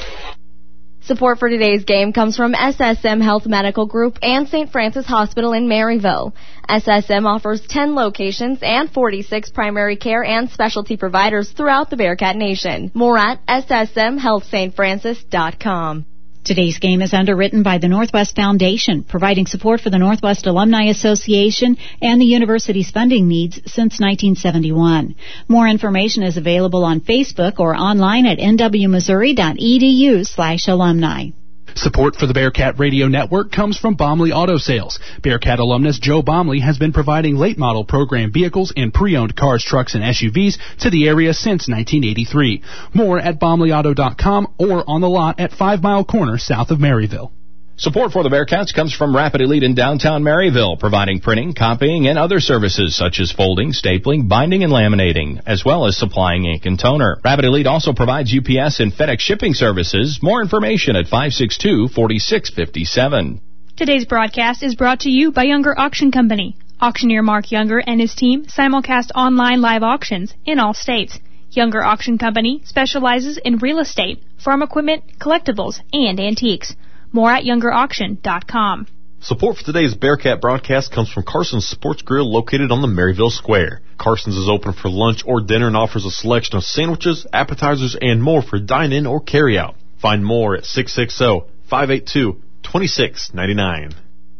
Support for today's game comes from S S M Health Medical Group and Saint Francis Hospital in Maryville. S S M offers ten locations and forty-six primary care and specialty providers throughout the Bearcat Nation. More at S S M health st francis dot com. Today's game is underwritten by the Northwest Foundation, providing support for the Northwest Alumni Association and the university's funding needs since nineteen seventy-one. More information is available on Facebook or online at n w missouri dot e d u slash alumni. Support for the Bearcat Radio Network comes from Bomley Auto Sales. Bearcat alumnus Joe Bomley has been providing late model program vehicles and pre-owned cars, trucks, and S U Vs to the area since nineteen eighty-three. More at bomley auto dot com or on the lot at Five Mile Corner south of Maryville. Support for the Bearcats comes from Rapid Elite in downtown Maryville, providing printing, copying, and other services such as folding, stapling, binding, and laminating, as well as supplying ink and toner. Rapid Elite also provides U P S and FedEx shipping services. More information at five six two, four six five seven. Today's broadcast is brought to you by Younger Auction Company. Auctioneer Mark Younger and his team simulcast online live auctions in all states. Younger Auction Company specializes in real estate, farm equipment, collectibles, and antiques. More at younger auction dot com. Support for today's Bearcat broadcast comes from Carson's Sports Grill located on the Maryville Square. Carson's is open for lunch or dinner and offers a selection of sandwiches, appetizers, and more for dine-in or carry-out. Find more at six six zero, five eight two, two six nine nine.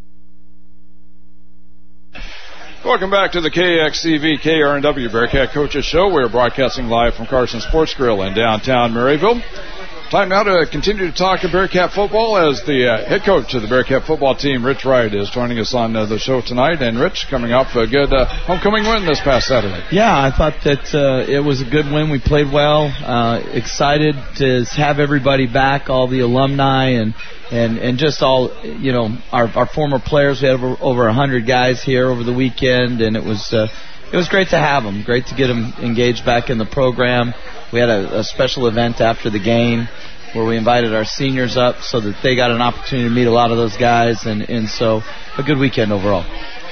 Welcome back to the K X C V K R N W Bearcat Coaches Show. We're broadcasting live from Carson's Sports Grill in downtown Maryville. Time now to continue to talk to Bearcat football as the uh, head coach of the Bearcat football team, Rich Wright, is joining us on uh, the show tonight. And Rich, coming off a good uh, homecoming win this past Saturday. Yeah, I thought that uh, it was a good win. We played well. Uh, excited to have everybody back, all the alumni and and and just all, you know, our our former players. We had over over one hundred guys here over the weekend, and it was uh, it was great to have them. Great to get them engaged back in the program. We had a, a special event after the game where we invited our seniors up so that they got an opportunity to meet a lot of those guys, and, and so a good weekend overall.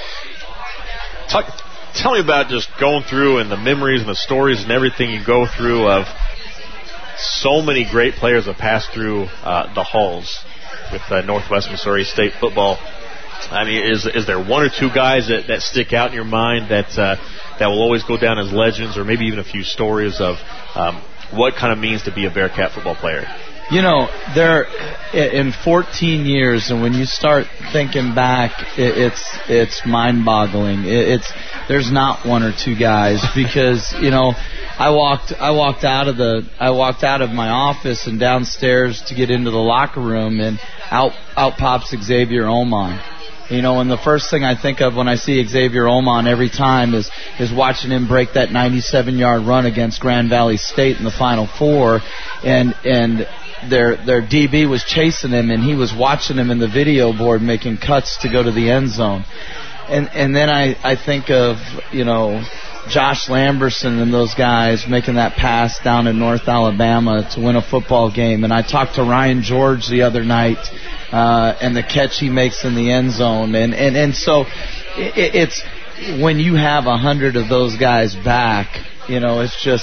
Talk, tell me about just going through and the memories and the stories and everything you go through of so many great players that passed through uh, the halls with uh, Northwest Missouri State football. I mean, is is there one or two guys that, that stick out in your mind that uh, that will always go down as legends, or maybe even a few stories of um, what kind of means to be a Bearcat football player? You know, there in fourteen years, and when you start thinking back, it, it's it's mind-boggling. It, it's there's not one or two guys because you know, I walked I walked out of the I walked out of my office and downstairs to get into the locker room, and out out pops Xavier Oman. You know, and the first thing I think of when I see Xavier Oman every time is is watching him break that ninety-seven-yard run against Grand Valley State in the Final Four, and and their their D B was chasing him, and he was watching him in the video board making cuts to go to the end zone. And and then I, I think of, you know, Josh Lamberson and those guys making that pass down in North Alabama to win a football game. And I talked to Ryan George the other night, uh, and the catch he makes in the end zone. And, and, and so it, it's when you have a hundred of those guys back, you know, it's just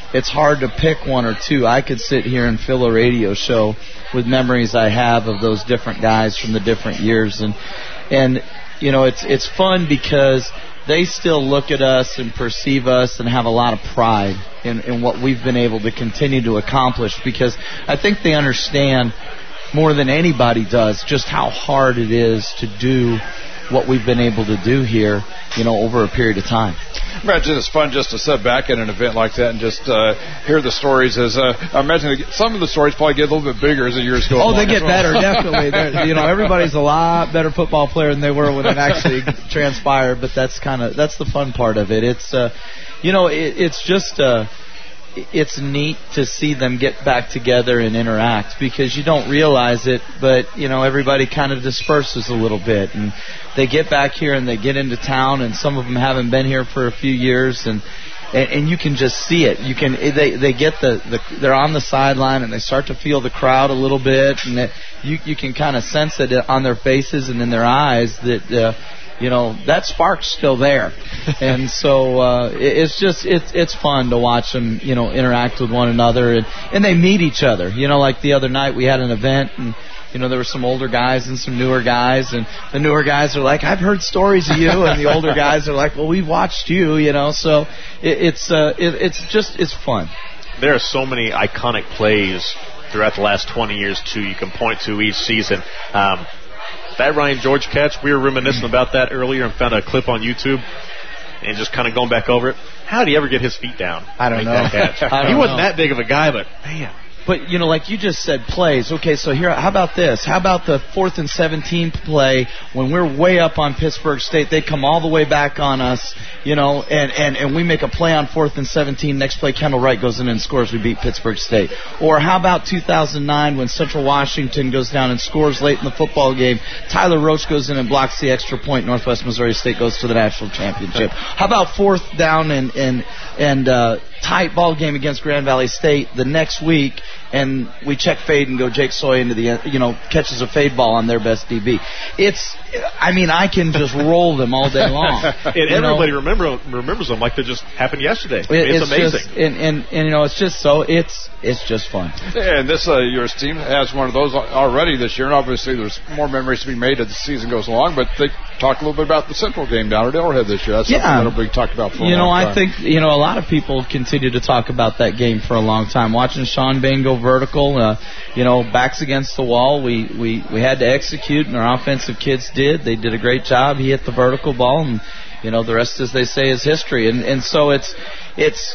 it's hard to pick one or two. I could sit here and fill a radio show with memories I have of those different guys from the different years, and and you know, it's it's fun because they still look at us and perceive us and have a lot of pride in, in what we've been able to continue to accomplish, because I think they understand more than anybody does just how hard it is to do what we've been able to do here, you know, over a period of time. Imagine it's fun just to sit back at an event like that and just uh, hear the stories. As uh, I imagine some of the stories probably get a little bit bigger as the years go oh, along. Oh, they get well. better, definitely. They're, you know, everybody's a lot better football player than they were when it actually transpired. But that's kind of that's the fun part of it. It's, uh, you know, it, it's just. Uh, It's neat to see them get back together and interact, because you don't realize it, but, you know, everybody kind of disperses a little bit, and they get back here and they get into town, and some of them haven't been here for a few years, and and, and you can just see it. You can they they get the, the they're on the sideline and they start to feel the crowd a little bit, and it, you you can kind of sense it on their faces and in their eyes that. Uh, You know, that spark's still there. And so uh, it's just, it's it's fun to watch them, you know, interact with one another. And, and they meet each other. You know, like the other night we had an event, and, you know, there were some older guys and some newer guys. And the newer guys are like, I've heard stories of you. And the older guys are like, well, we've watched you, you know. So it, it's uh, it, it's just, it's fun. There are so many iconic plays throughout the last twenty years, too, you can point to each season. Um That Ryan George catch, we were reminiscing about that earlier and found a clip on YouTube and just kind of going back over it. How did he ever get his feet down? I don't know. That catch? I don't he wasn't know. that big of a guy, but man. But, you know, like you just said, plays. Okay, so here, how about this? How about the fourth and seventeen play when we're way up on Pittsburgh State? They come all the way back on us, you know, and, and, and we make a play on fourth and seventeen. Next play, Kendall Wright goes in and scores. We beat Pittsburgh State. Or how about two thousand nine when Central Washington goes down and scores late in the football game? Tyler Roach goes in and blocks the extra point. Northwest Missouri State goes to the national championship. How about fourth down and, and, and uh, tight ball game against Grand Valley State the next week, and we check fade and go Jake Soy into the, you know, catches a fade ball on their best D B. It's, I mean, I can just roll them all day long. And everybody remember, remembers them like they just happened yesterday. I mean, it, it's, it's amazing. Just, and, and, and, you know, it's just so, it's it's just fun. Yeah, and this uh, yours team has one of those already this year, and obviously there's more memories to be made as the season goes along, but they talked a little bit about the Central game down at Arrowhead this year. That's yeah. something that'll be talked about for a you know, long time. I think, you know, a lot of people continue to talk about that game for a long time. Watching Sean Bain go vertical, uh, you know, backs against the wall. We, we, we had to execute, and our offensive kids did. They did a great job. He hit the vertical ball, and, you know, the rest, as they say, is history. And, and so it's, it's,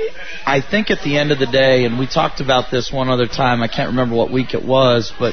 I think at the end of the day, and we talked about this one other time, I can't remember what week it was, but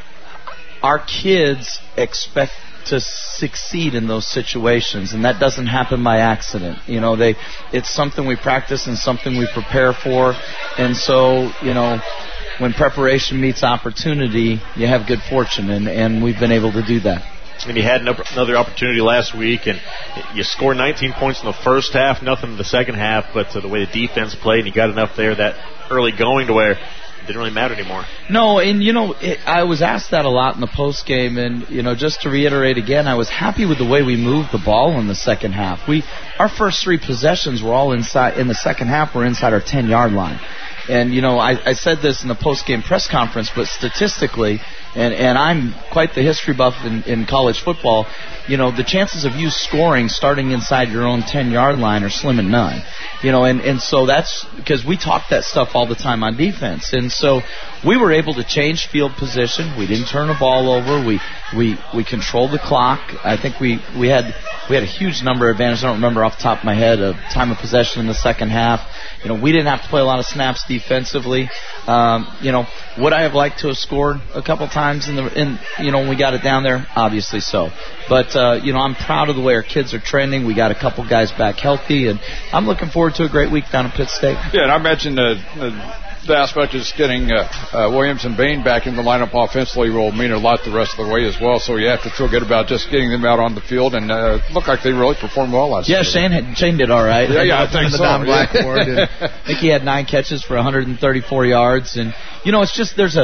our kids expect to succeed in those situations, and that doesn't happen by accident. You know, they, it's something we practice and something we prepare for, and so, you know, when preparation meets opportunity, you have good fortune, and, and we've been able to do that. And you had another opportunity last week, and you scored nineteen points in the first half, nothing in the second half, but uh, the way the defense played, and you got enough there that early going to where it didn't really matter anymore. No, and, you know, it, I was asked that a lot in the post game, and, you know, just to reiterate again, I was happy with the way we moved the ball in the second half. We, our first three possessions were all inside, in the second half, were inside our ten-yard line. And, you know, I, I said this in the post-game press conference, but statistically, and, and I'm quite the history buff in, in college football, you know, the chances of you scoring starting inside your own ten-yard line are slim and none. You know, and, and so that's because we talk that stuff all the time on defense. And so we were able to change field position. We didn't turn the ball over. We we we controlled the clock. I think we, we had we had a huge number of advantages. I don't remember off the top of my head of time of possession in the second half. You know, we didn't have to play a lot of snaps defensively. Um, you know, would I have liked to have scored a couple times in the in you know when we got it down there? Obviously so. But uh, you know, I'm proud of the way our kids are trending. We got a couple guys back healthy, and I'm looking forward to a great week down at Pitt State. Yeah, and I mentioned uh, uh, the aspect of just getting uh, uh, Williams and Bain back in the lineup offensively will mean a lot the rest of the way as well. So you have to feel good about just getting them out on the field, and uh, look like they really performed well last yeah, year. Shane had, Shane did all right. Yeah, yeah, I think the so. Don Blackboard, and I think he had nine catches for one hundred thirty-four yards, and you know, it's just there's a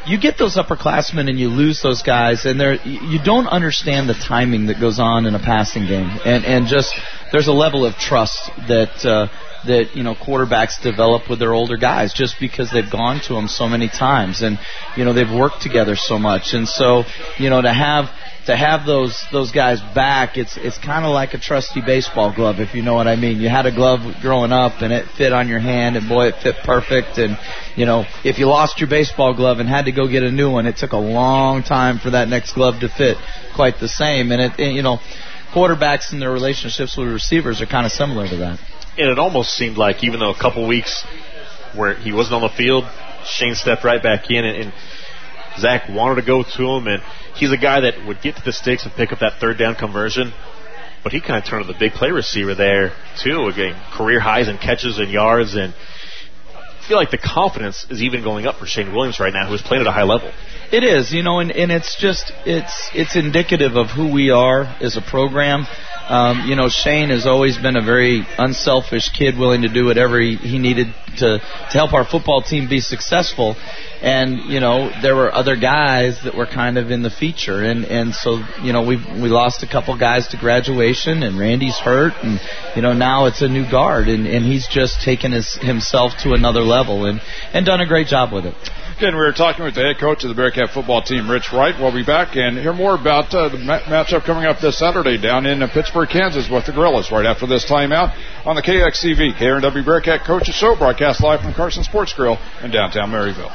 you get those upperclassmen and you lose those guys, and they're, you don't understand the timing that goes on in a passing game, and and just there's a level of trust that uh, that you know quarterbacks develop with their older guys just because they've gone to them so many times, and you know they've worked together so much, and so you know to have. To have those those guys back, it's it's kind of like a trusty baseball glove, if you know what I mean. You had a glove growing up, and it fit on your hand, and boy, it fit perfect. And you know, if you lost your baseball glove and had to go get a new one, it took a long time for that next glove to fit quite the same. And it, and, you know, quarterbacks and their relationships with receivers are kind of similar to that. And it almost seemed like, even though a couple weeks where he wasn't on the field, Shane stepped right back in, and, and Zach wanted to go to him, and he's a guy that would get to the sticks and pick up that third down conversion, but he kind of turned to the big play receiver there, too, again, career highs in catches and yards, and I feel like the confidence is even going up for Shane Williams right now, who's playing at a high level. It is, you know, and, and it's just, it's it's indicative of who we are as a program. Um, you know, Shane has always been a very unselfish kid, willing to do whatever he, he needed to, to help our football team be successful. And, you know, there were other guys that were kind of in the feature. And, and so, you know, we we lost a couple guys to graduation, and Randy's hurt. And, you know, now it's a new guard. And, and he's just taken his, himself to another level and, and done a great job with it. Again, we were talking with the head coach of the Bearcat football team, Rich Wright. We'll be back and hear more about uh, the ma- matchup coming up this Saturday down in uh, Pittsburgh, Kansas with the Gorillas right after this timeout on the K X C V K R N W Bearcat Coaches Show, broadcast live from Carson Sports Grill in downtown Maryville.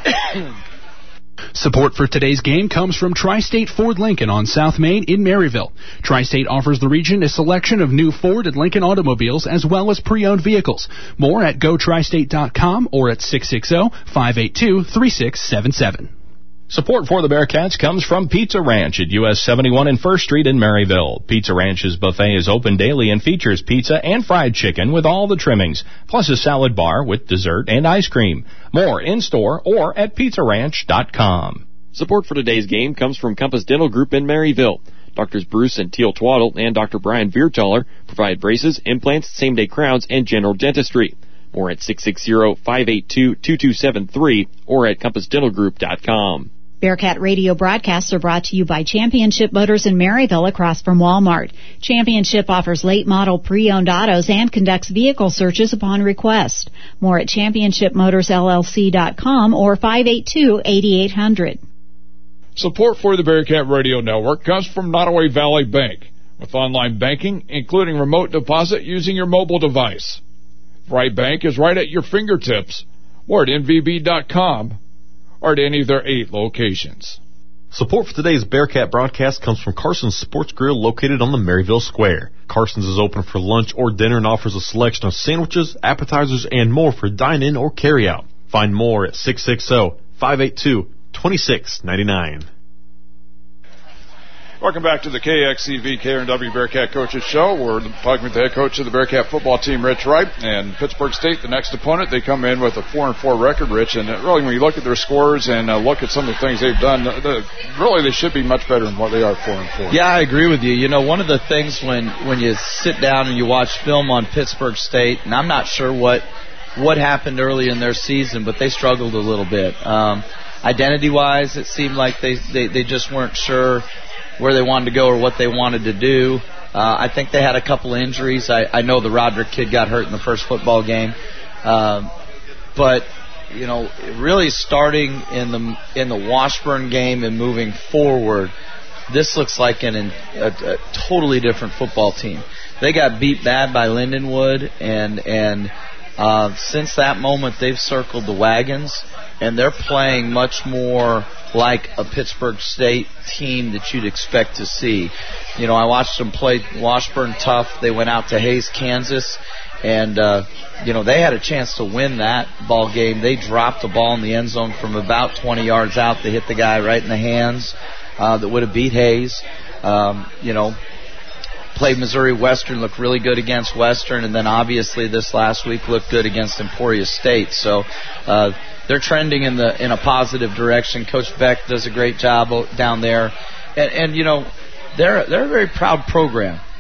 Support for today's game comes from Tri-State Ford Lincoln on South Main in Maryville. Tri-State offers the region a selection of new Ford and Lincoln automobiles as well as pre-owned vehicles. More at go tri state dot com or at six six zero, five eight two, three six seven seven. Support for the Bearcats comes from Pizza Ranch at U S seventy-one and First Street in Maryville. Pizza Ranch's buffet is open daily and features pizza and fried chicken with all the trimmings, plus a salad bar with dessert and ice cream. More in-store or at pizza ranch dot com. Support for today's game comes from Compass Dental Group in Maryville. Doctors Bruce and Teal Twaddle and Doctor Brian Viertaler provide braces, implants, same-day crowns, and general dentistry. More at six six zero, five eight two, two two seven three or at compass dental group dot com. Bearcat radio broadcasts are brought to you by Championship Motors in Maryville across from Walmart. Championship offers late model pre-owned autos and conducts vehicle searches upon request. More at championship motors L L C dot com or five eight two, eight eight zero zero. Support for the Bearcat Radio Network comes from Nottoway Valley Bank, with online banking, including remote deposit using your mobile device. Right Bank is right at your fingertips, or at N V B dot com. Or at any of their eight locations. Support for today's Bearcat broadcast comes from Carson's Sports Grill located on the Maryville Square. Carson's is open for lunch or dinner and offers a selection of sandwiches, appetizers, and more for dine-in or carry-out. Find more at six six zero, five eight two, two six nine nine. Welcome back to the K X C V K R N W Bearcat Coaches Show. We're talking with the head coach of the Bearcat football team, Rich Wright, and Pittsburgh State, the next opponent. They come in with a four and four record, Rich, and really when you look at their scores and uh, look at some of the things they've done, the, really they should be much better than what they are, four and four. Yeah, I agree with you. You know, one of the things when, when you sit down and you watch film on Pittsburgh State, and I'm not sure what what happened early in their season, but they struggled a little bit. Um, identity-wise, it seemed like they, they, they just weren't sure where they wanted to go or what they wanted to do. Uh, I think they had a couple injuries. I, I know the Roderick kid got hurt in the first football game. Uh, but, you know, really starting in the in the Washburn game and moving forward, this looks like an, a, a totally different football team. They got beat bad by Lindenwood, and, and uh, since that moment they've circled the wagons, and they're playing much more like a Pittsburgh State team that you'd expect to see. You know, I watched them play Washburn tough. They went out to Hays, Kansas, and, uh, you know, they had a chance to win that ball game. They dropped the ball in the end zone from about twenty yards out. They hit the guy right in the hands uh, that would have beat Hays. Um, you know, played Missouri Western, looked really good against Western, and then obviously this last week looked good against Emporia State. So, uh, they're trending in the in a positive direction. Coach Beck does a great job down there, and, and you know they're they're a very proud program.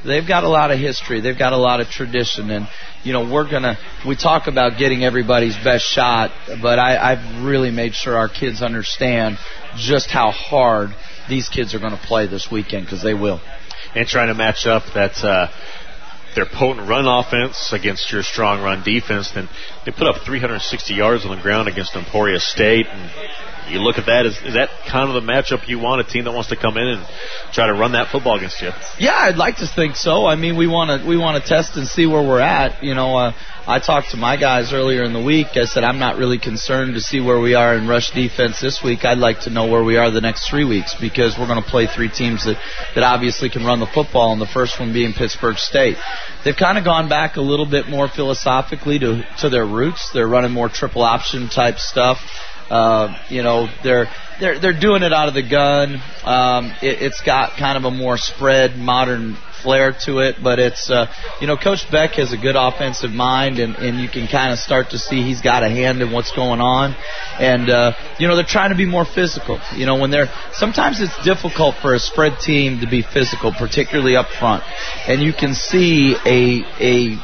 they've got a lot of history. They've got a lot of tradition. And, you know, we're going to, we talk about getting everybody's best shot, but I, I've really made sure our kids understand just how hard these kids are going to play this weekend, because they will. And trying to match up that uh, their potent run offense against your strong run defense. Then they put up three hundred sixty yards on the ground against Emporia State. And you look at that, is, is that kind of the matchup you want, a team that wants to come in and try to run that football against you? Yeah, I'd like to think so. I mean, we want to we want to test and see where we're at. You know, uh, I talked to my guys earlier in the week. I said I'm not really concerned to see where we are in rush defense this week. I'd like to know where we are the next three weeks because we're going to play three teams that, that obviously can run the football, and the first one being Pittsburgh State. They've kind of gone back a little bit more philosophically to to their roots. They're running more triple option type stuff. Uh, you know, they're they're they're doing it out of the gun. Um, it, it's got kind of a more spread, modern flair to it, but it's uh, you know, Coach Beck has a good offensive mind, and, and you can kind of start to see he's got a hand in what's going on. And uh, you know, they're trying to be more physical. You know, when they're sometimes it's difficult for a spread team to be physical, particularly up front, and you can see a a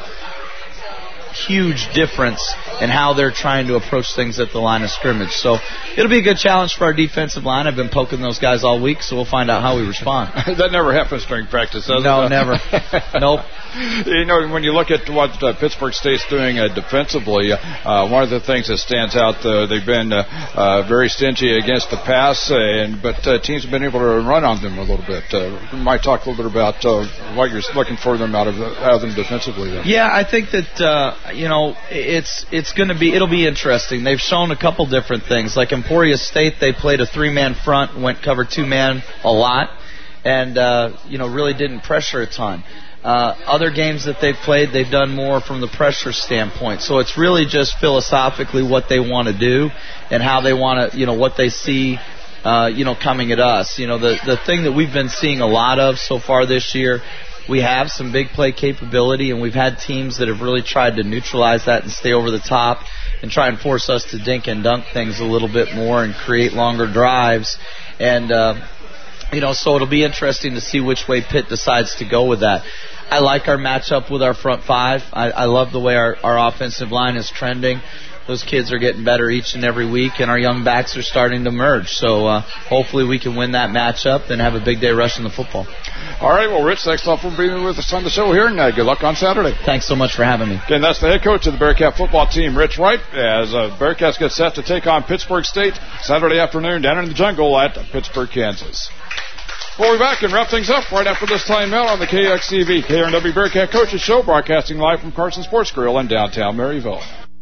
huge difference in how they're trying to approach things at the line of scrimmage. So it'll be a good challenge for our defensive line. I've been poking those guys all week, so we'll find out how we respond. That never happens during practice, does no, it? No, never. Nope. You know, when you look at what uh, Pittsburgh State's doing uh, defensively, uh, one of the things that stands out, uh, they've been uh, uh, very stingy against the pass, uh, and but uh, teams have been able to run on them a little bit. Uh, we might talk a little bit about uh, what you're looking for them out of, out of them defensively. Then. Yeah, I think that uh, you know it's it's going to be it'll be interesting. They've shown a couple different things. Like Emporia State, they played a three-man front, went cover two-man a lot, and uh, you know really didn't pressure a ton. Uh, other games that they've played, they've done more from the pressure standpoint. So it's really just philosophically what they want to do and how they want to, you know, what they see, uh, you know, coming at us. You know, the the thing that we've been seeing a lot of so far this year, we have some big play capability, and we've had teams that have really tried to neutralize that and stay over the top and try and force us to dink and dunk things a little bit more and create longer drives. And, uh, you know, so it'll be interesting to see which way Pitt decides to go with that. I like our matchup with our front five. I, I love the way our, our offensive line is trending. Those kids are getting better each and every week, and our young backs are starting to merge. So uh, hopefully we can win that matchup and have a big day rushing the football. All right, well, Rich, thanks a lot for being with us on the show here, and uh, good luck on Saturday. Thanks so much for having me. Again, that's the head coach of the Bearcat football team, Rich Wright, as uh, Bearcats get set to take on Pittsburgh State Saturday afternoon down in the jungle at Pittsburgh, Kansas. We'll be back and wrap things up right after this timeout on the K X C V K R N W Bearcat Coaches Show, broadcasting live from Carson Sports Grill in downtown Maryville.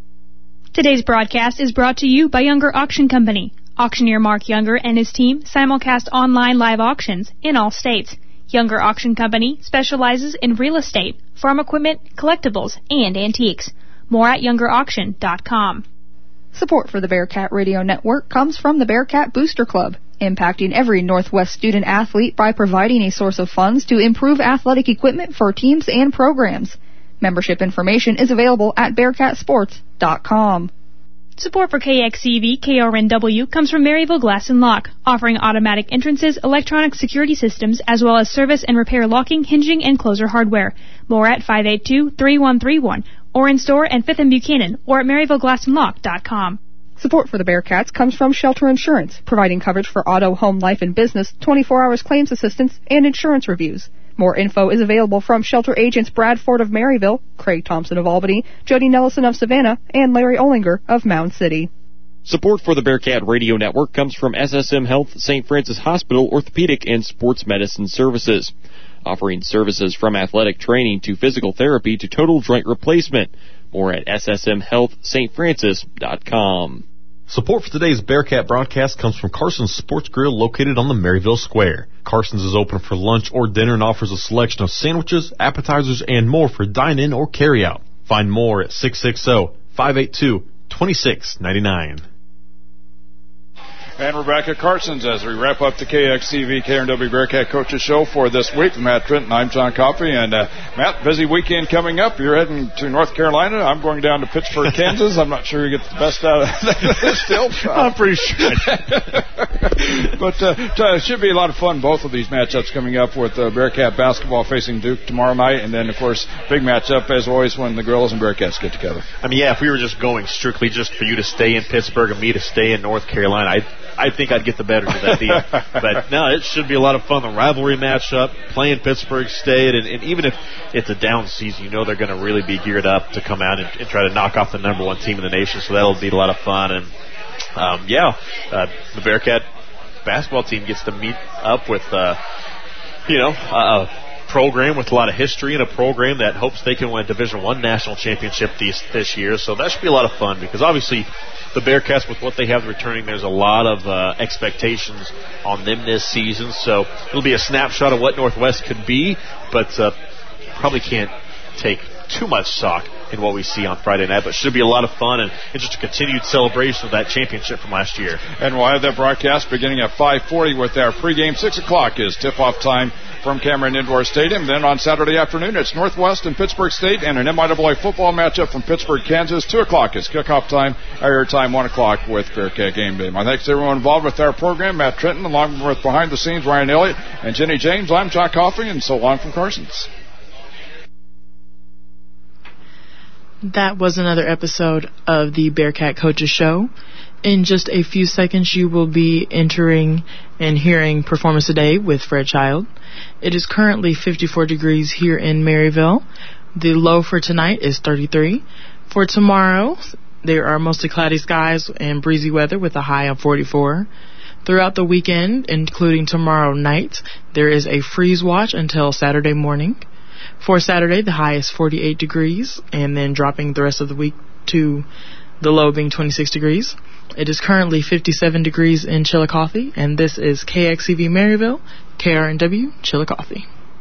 Today's broadcast is brought to you by Younger Auction Company. Auctioneer Mark Younger and his team simulcast online live auctions in all states. Younger Auction Company specializes in real estate, farm equipment, collectibles, and antiques. More at younger auction dot com. Support for the Bearcat Radio Network comes from the Bearcat Booster Club, impacting every Northwest student-athlete by providing a source of funds to improve athletic equipment for teams and programs. Membership information is available at bearcat sports dot com. Support for K X C V K R N W comes from Maryville Glass and Lock, offering automatic entrances, electronic security systems, as well as service and repair locking, hinging, and closer hardware. More at five eight two, three one three one, or in store at fifth and Buchanan, or at maryville glass and lock dot com. Support for the Bearcats comes from Shelter Insurance, providing coverage for auto, home, life, and business, twenty-four hours claims assistance, and insurance reviews. More info is available from Shelter agents Brad Ford of Maryville, Craig Thompson of Albany, Jody Nellison of Savannah, and Larry Olinger of Mound City. Support for the Bearcat Radio Network comes from S S M Health Saint Francis Hospital Orthopedic and Sports Medicine Services, offering services from athletic training to physical therapy to total joint replacement. More at S S M health saint francis dot com. Support for today's Bearcat broadcast comes from Carson's Sports Grill located on the Maryville Square. Carson's is open for lunch or dinner and offers a selection of sandwiches, appetizers, and more for dine-in or carry-out. Find more at six six zero, five eight two, two six nine nine. And we're back at Carson's as we wrap up the K X C V K R N W Bearcat Coaches Show for this week. Matt Trenton, I'm John Coffey. And, uh, Matt, busy weekend coming up. You're heading to North Carolina. I'm going down to Pittsburgh, Kansas. I'm not sure you get the best out of that still. I'm pretty sure. But uh, it should be a lot of fun, both of these matchups coming up with uh, Bearcat basketball facing Duke tomorrow night, and then, of course, big matchup, as always, when the Gorillas and Bearcats get together. I mean, yeah, if we were just going strictly just for you to stay in Pittsburgh and me to stay in North Carolina, I I think I'd get the better of that deal. But, no, it should be a lot of fun. The rivalry matchup, playing Pittsburgh State, and, and even if it's a down season, you know they're going to really be geared up to come out and, and try to knock off the number one team in the nation, so that'll be a lot of fun. And, um, yeah, uh, the Bearcat basketball team gets to meet up with, uh, you know, a program with a lot of history and a program that hopes they can win a Division One national championship this, this year. So that should be a lot of fun because obviously the Bearcats, with what they have returning, there's a lot of uh, expectations on them this season. So it'll be a snapshot of what Northwest could be, but uh, probably can't take too much stock in what we see on Friday night, but it should be a lot of fun and, and just a continued celebration of that championship from last year. And we'll have that broadcast beginning at five forty with our pregame. six o'clock is tip-off time from Cameron Indoor Stadium. Then on Saturday afternoon, it's Northwest and Pittsburgh State and an M I double A football matchup from Pittsburgh, Kansas. two o'clock is kickoff time. Our time, one o'clock with Bearcat Game Day. My thanks to everyone involved with our program. Matt Trenton, along with behind the scenes, Ryan Elliott and Jenny James. I'm John Coffey, and so long from Carson's. That was another episode of the Bearcat Coaches Show. In just a few seconds, you will be entering and hearing Performance Today with Fred Child. It is currently fifty-four degrees here in Maryville. The low for tonight is thirty-three. For tomorrow, there are mostly cloudy skies and breezy weather with a high of forty-four. Throughout the weekend, including tomorrow night, there is a freeze watch until Saturday morning. For Saturday, the high is forty-eight degrees, and then dropping the rest of the week to the low being twenty-six degrees. It is currently fifty-seven degrees in Chillicothe, and this is K X C V Maryville, K R N W, Chillicothe.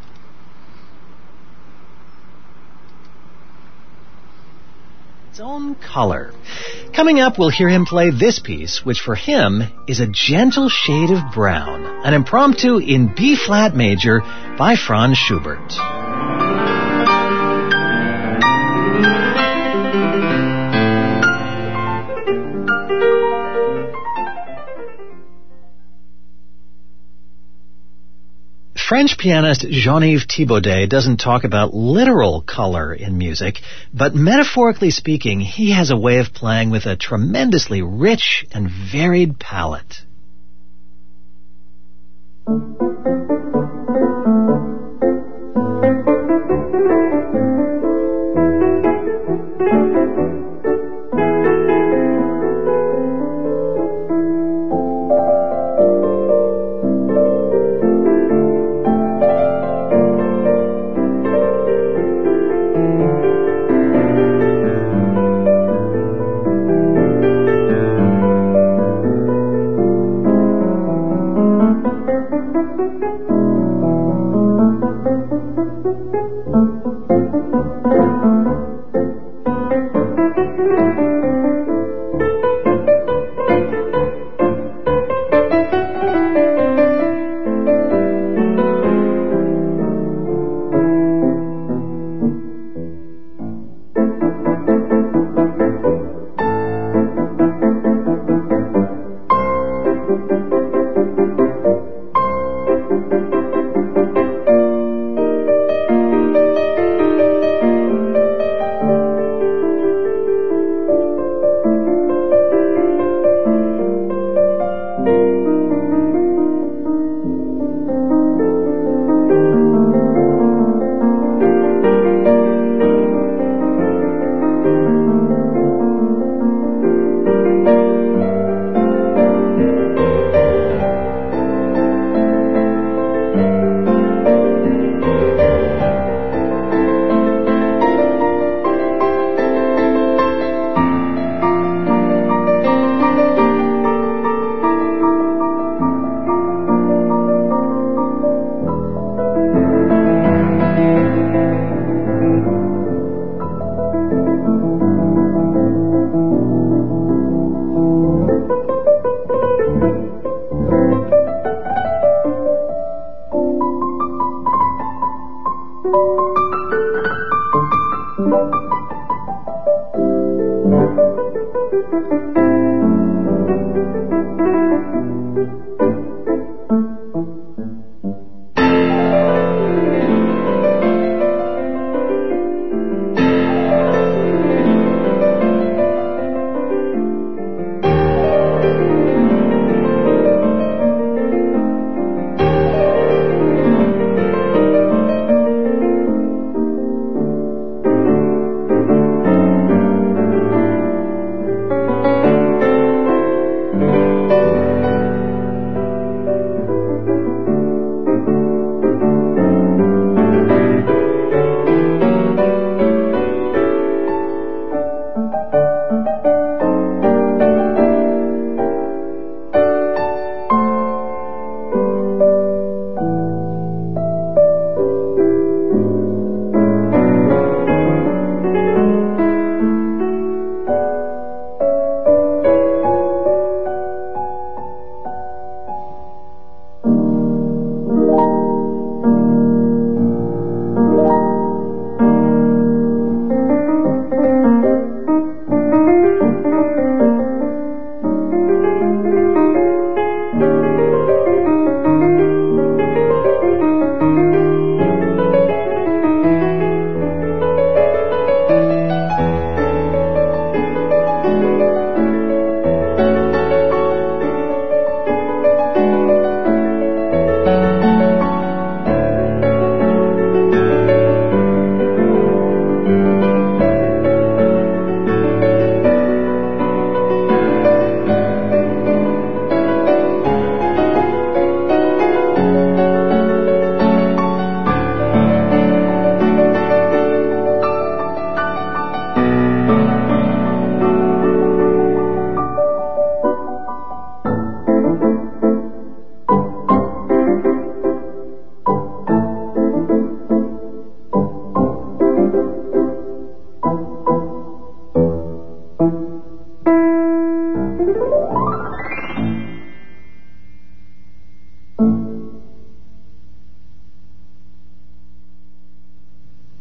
Its own color. Coming up, we'll hear him play this piece, which for him is a gentle shade of brown, an impromptu in B-flat major by Franz Schubert. French pianist Jean-Yves Thibaudet doesn't talk about literal color in music, but metaphorically speaking, he has a way of playing with a tremendously rich and varied palette.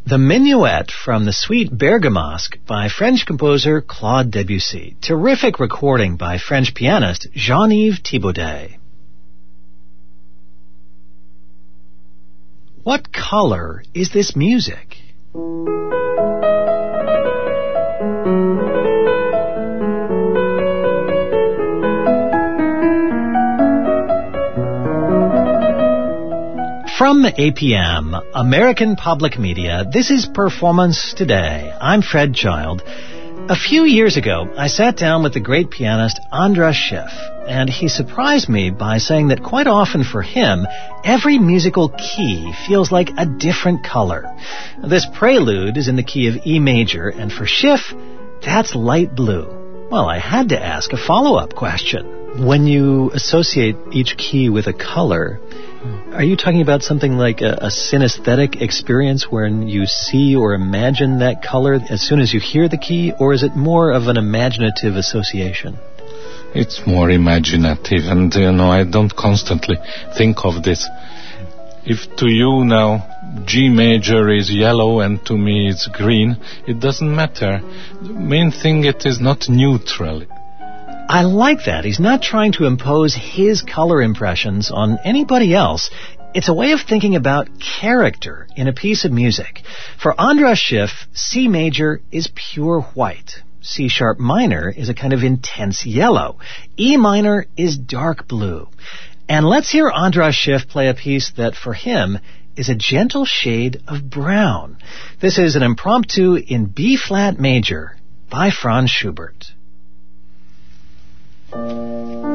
The Minuet from the Suite Bergamasque by French composer Claude Debussy. Terrific recording by French pianist Jean-Yves Thibaudet. What color is this music? From A P M, American Public Media, this is Performance Today. I'm Fred Child. A few years ago, I sat down with the great pianist Andras Schiff, and he surprised me by saying that quite often for him, every musical key feels like a different color. This prelude is in the key of E major, and for Schiff, that's light blue. Well, I had to ask a follow-up question. When you associate each key with a color, are you talking about something like a, a synesthetic experience when you see or imagine that color as soon as you hear the key, or is it more of an imaginative association? It's more imaginative, and you know, I don't constantly think of this. If to you now G major is yellow and to me it's green, it doesn't matter. The main thing, it is not neutral. I like that. He's not trying to impose his color impressions on anybody else. It's a way of thinking about character in a piece of music. For Andras Schiff, C major is pure white. C sharp minor is a kind of intense yellow. E minor is dark blue. And let's hear Andras Schiff play a piece that for him is a gentle shade of brown. This is an impromptu in B flat major by Franz Schubert. Thank you.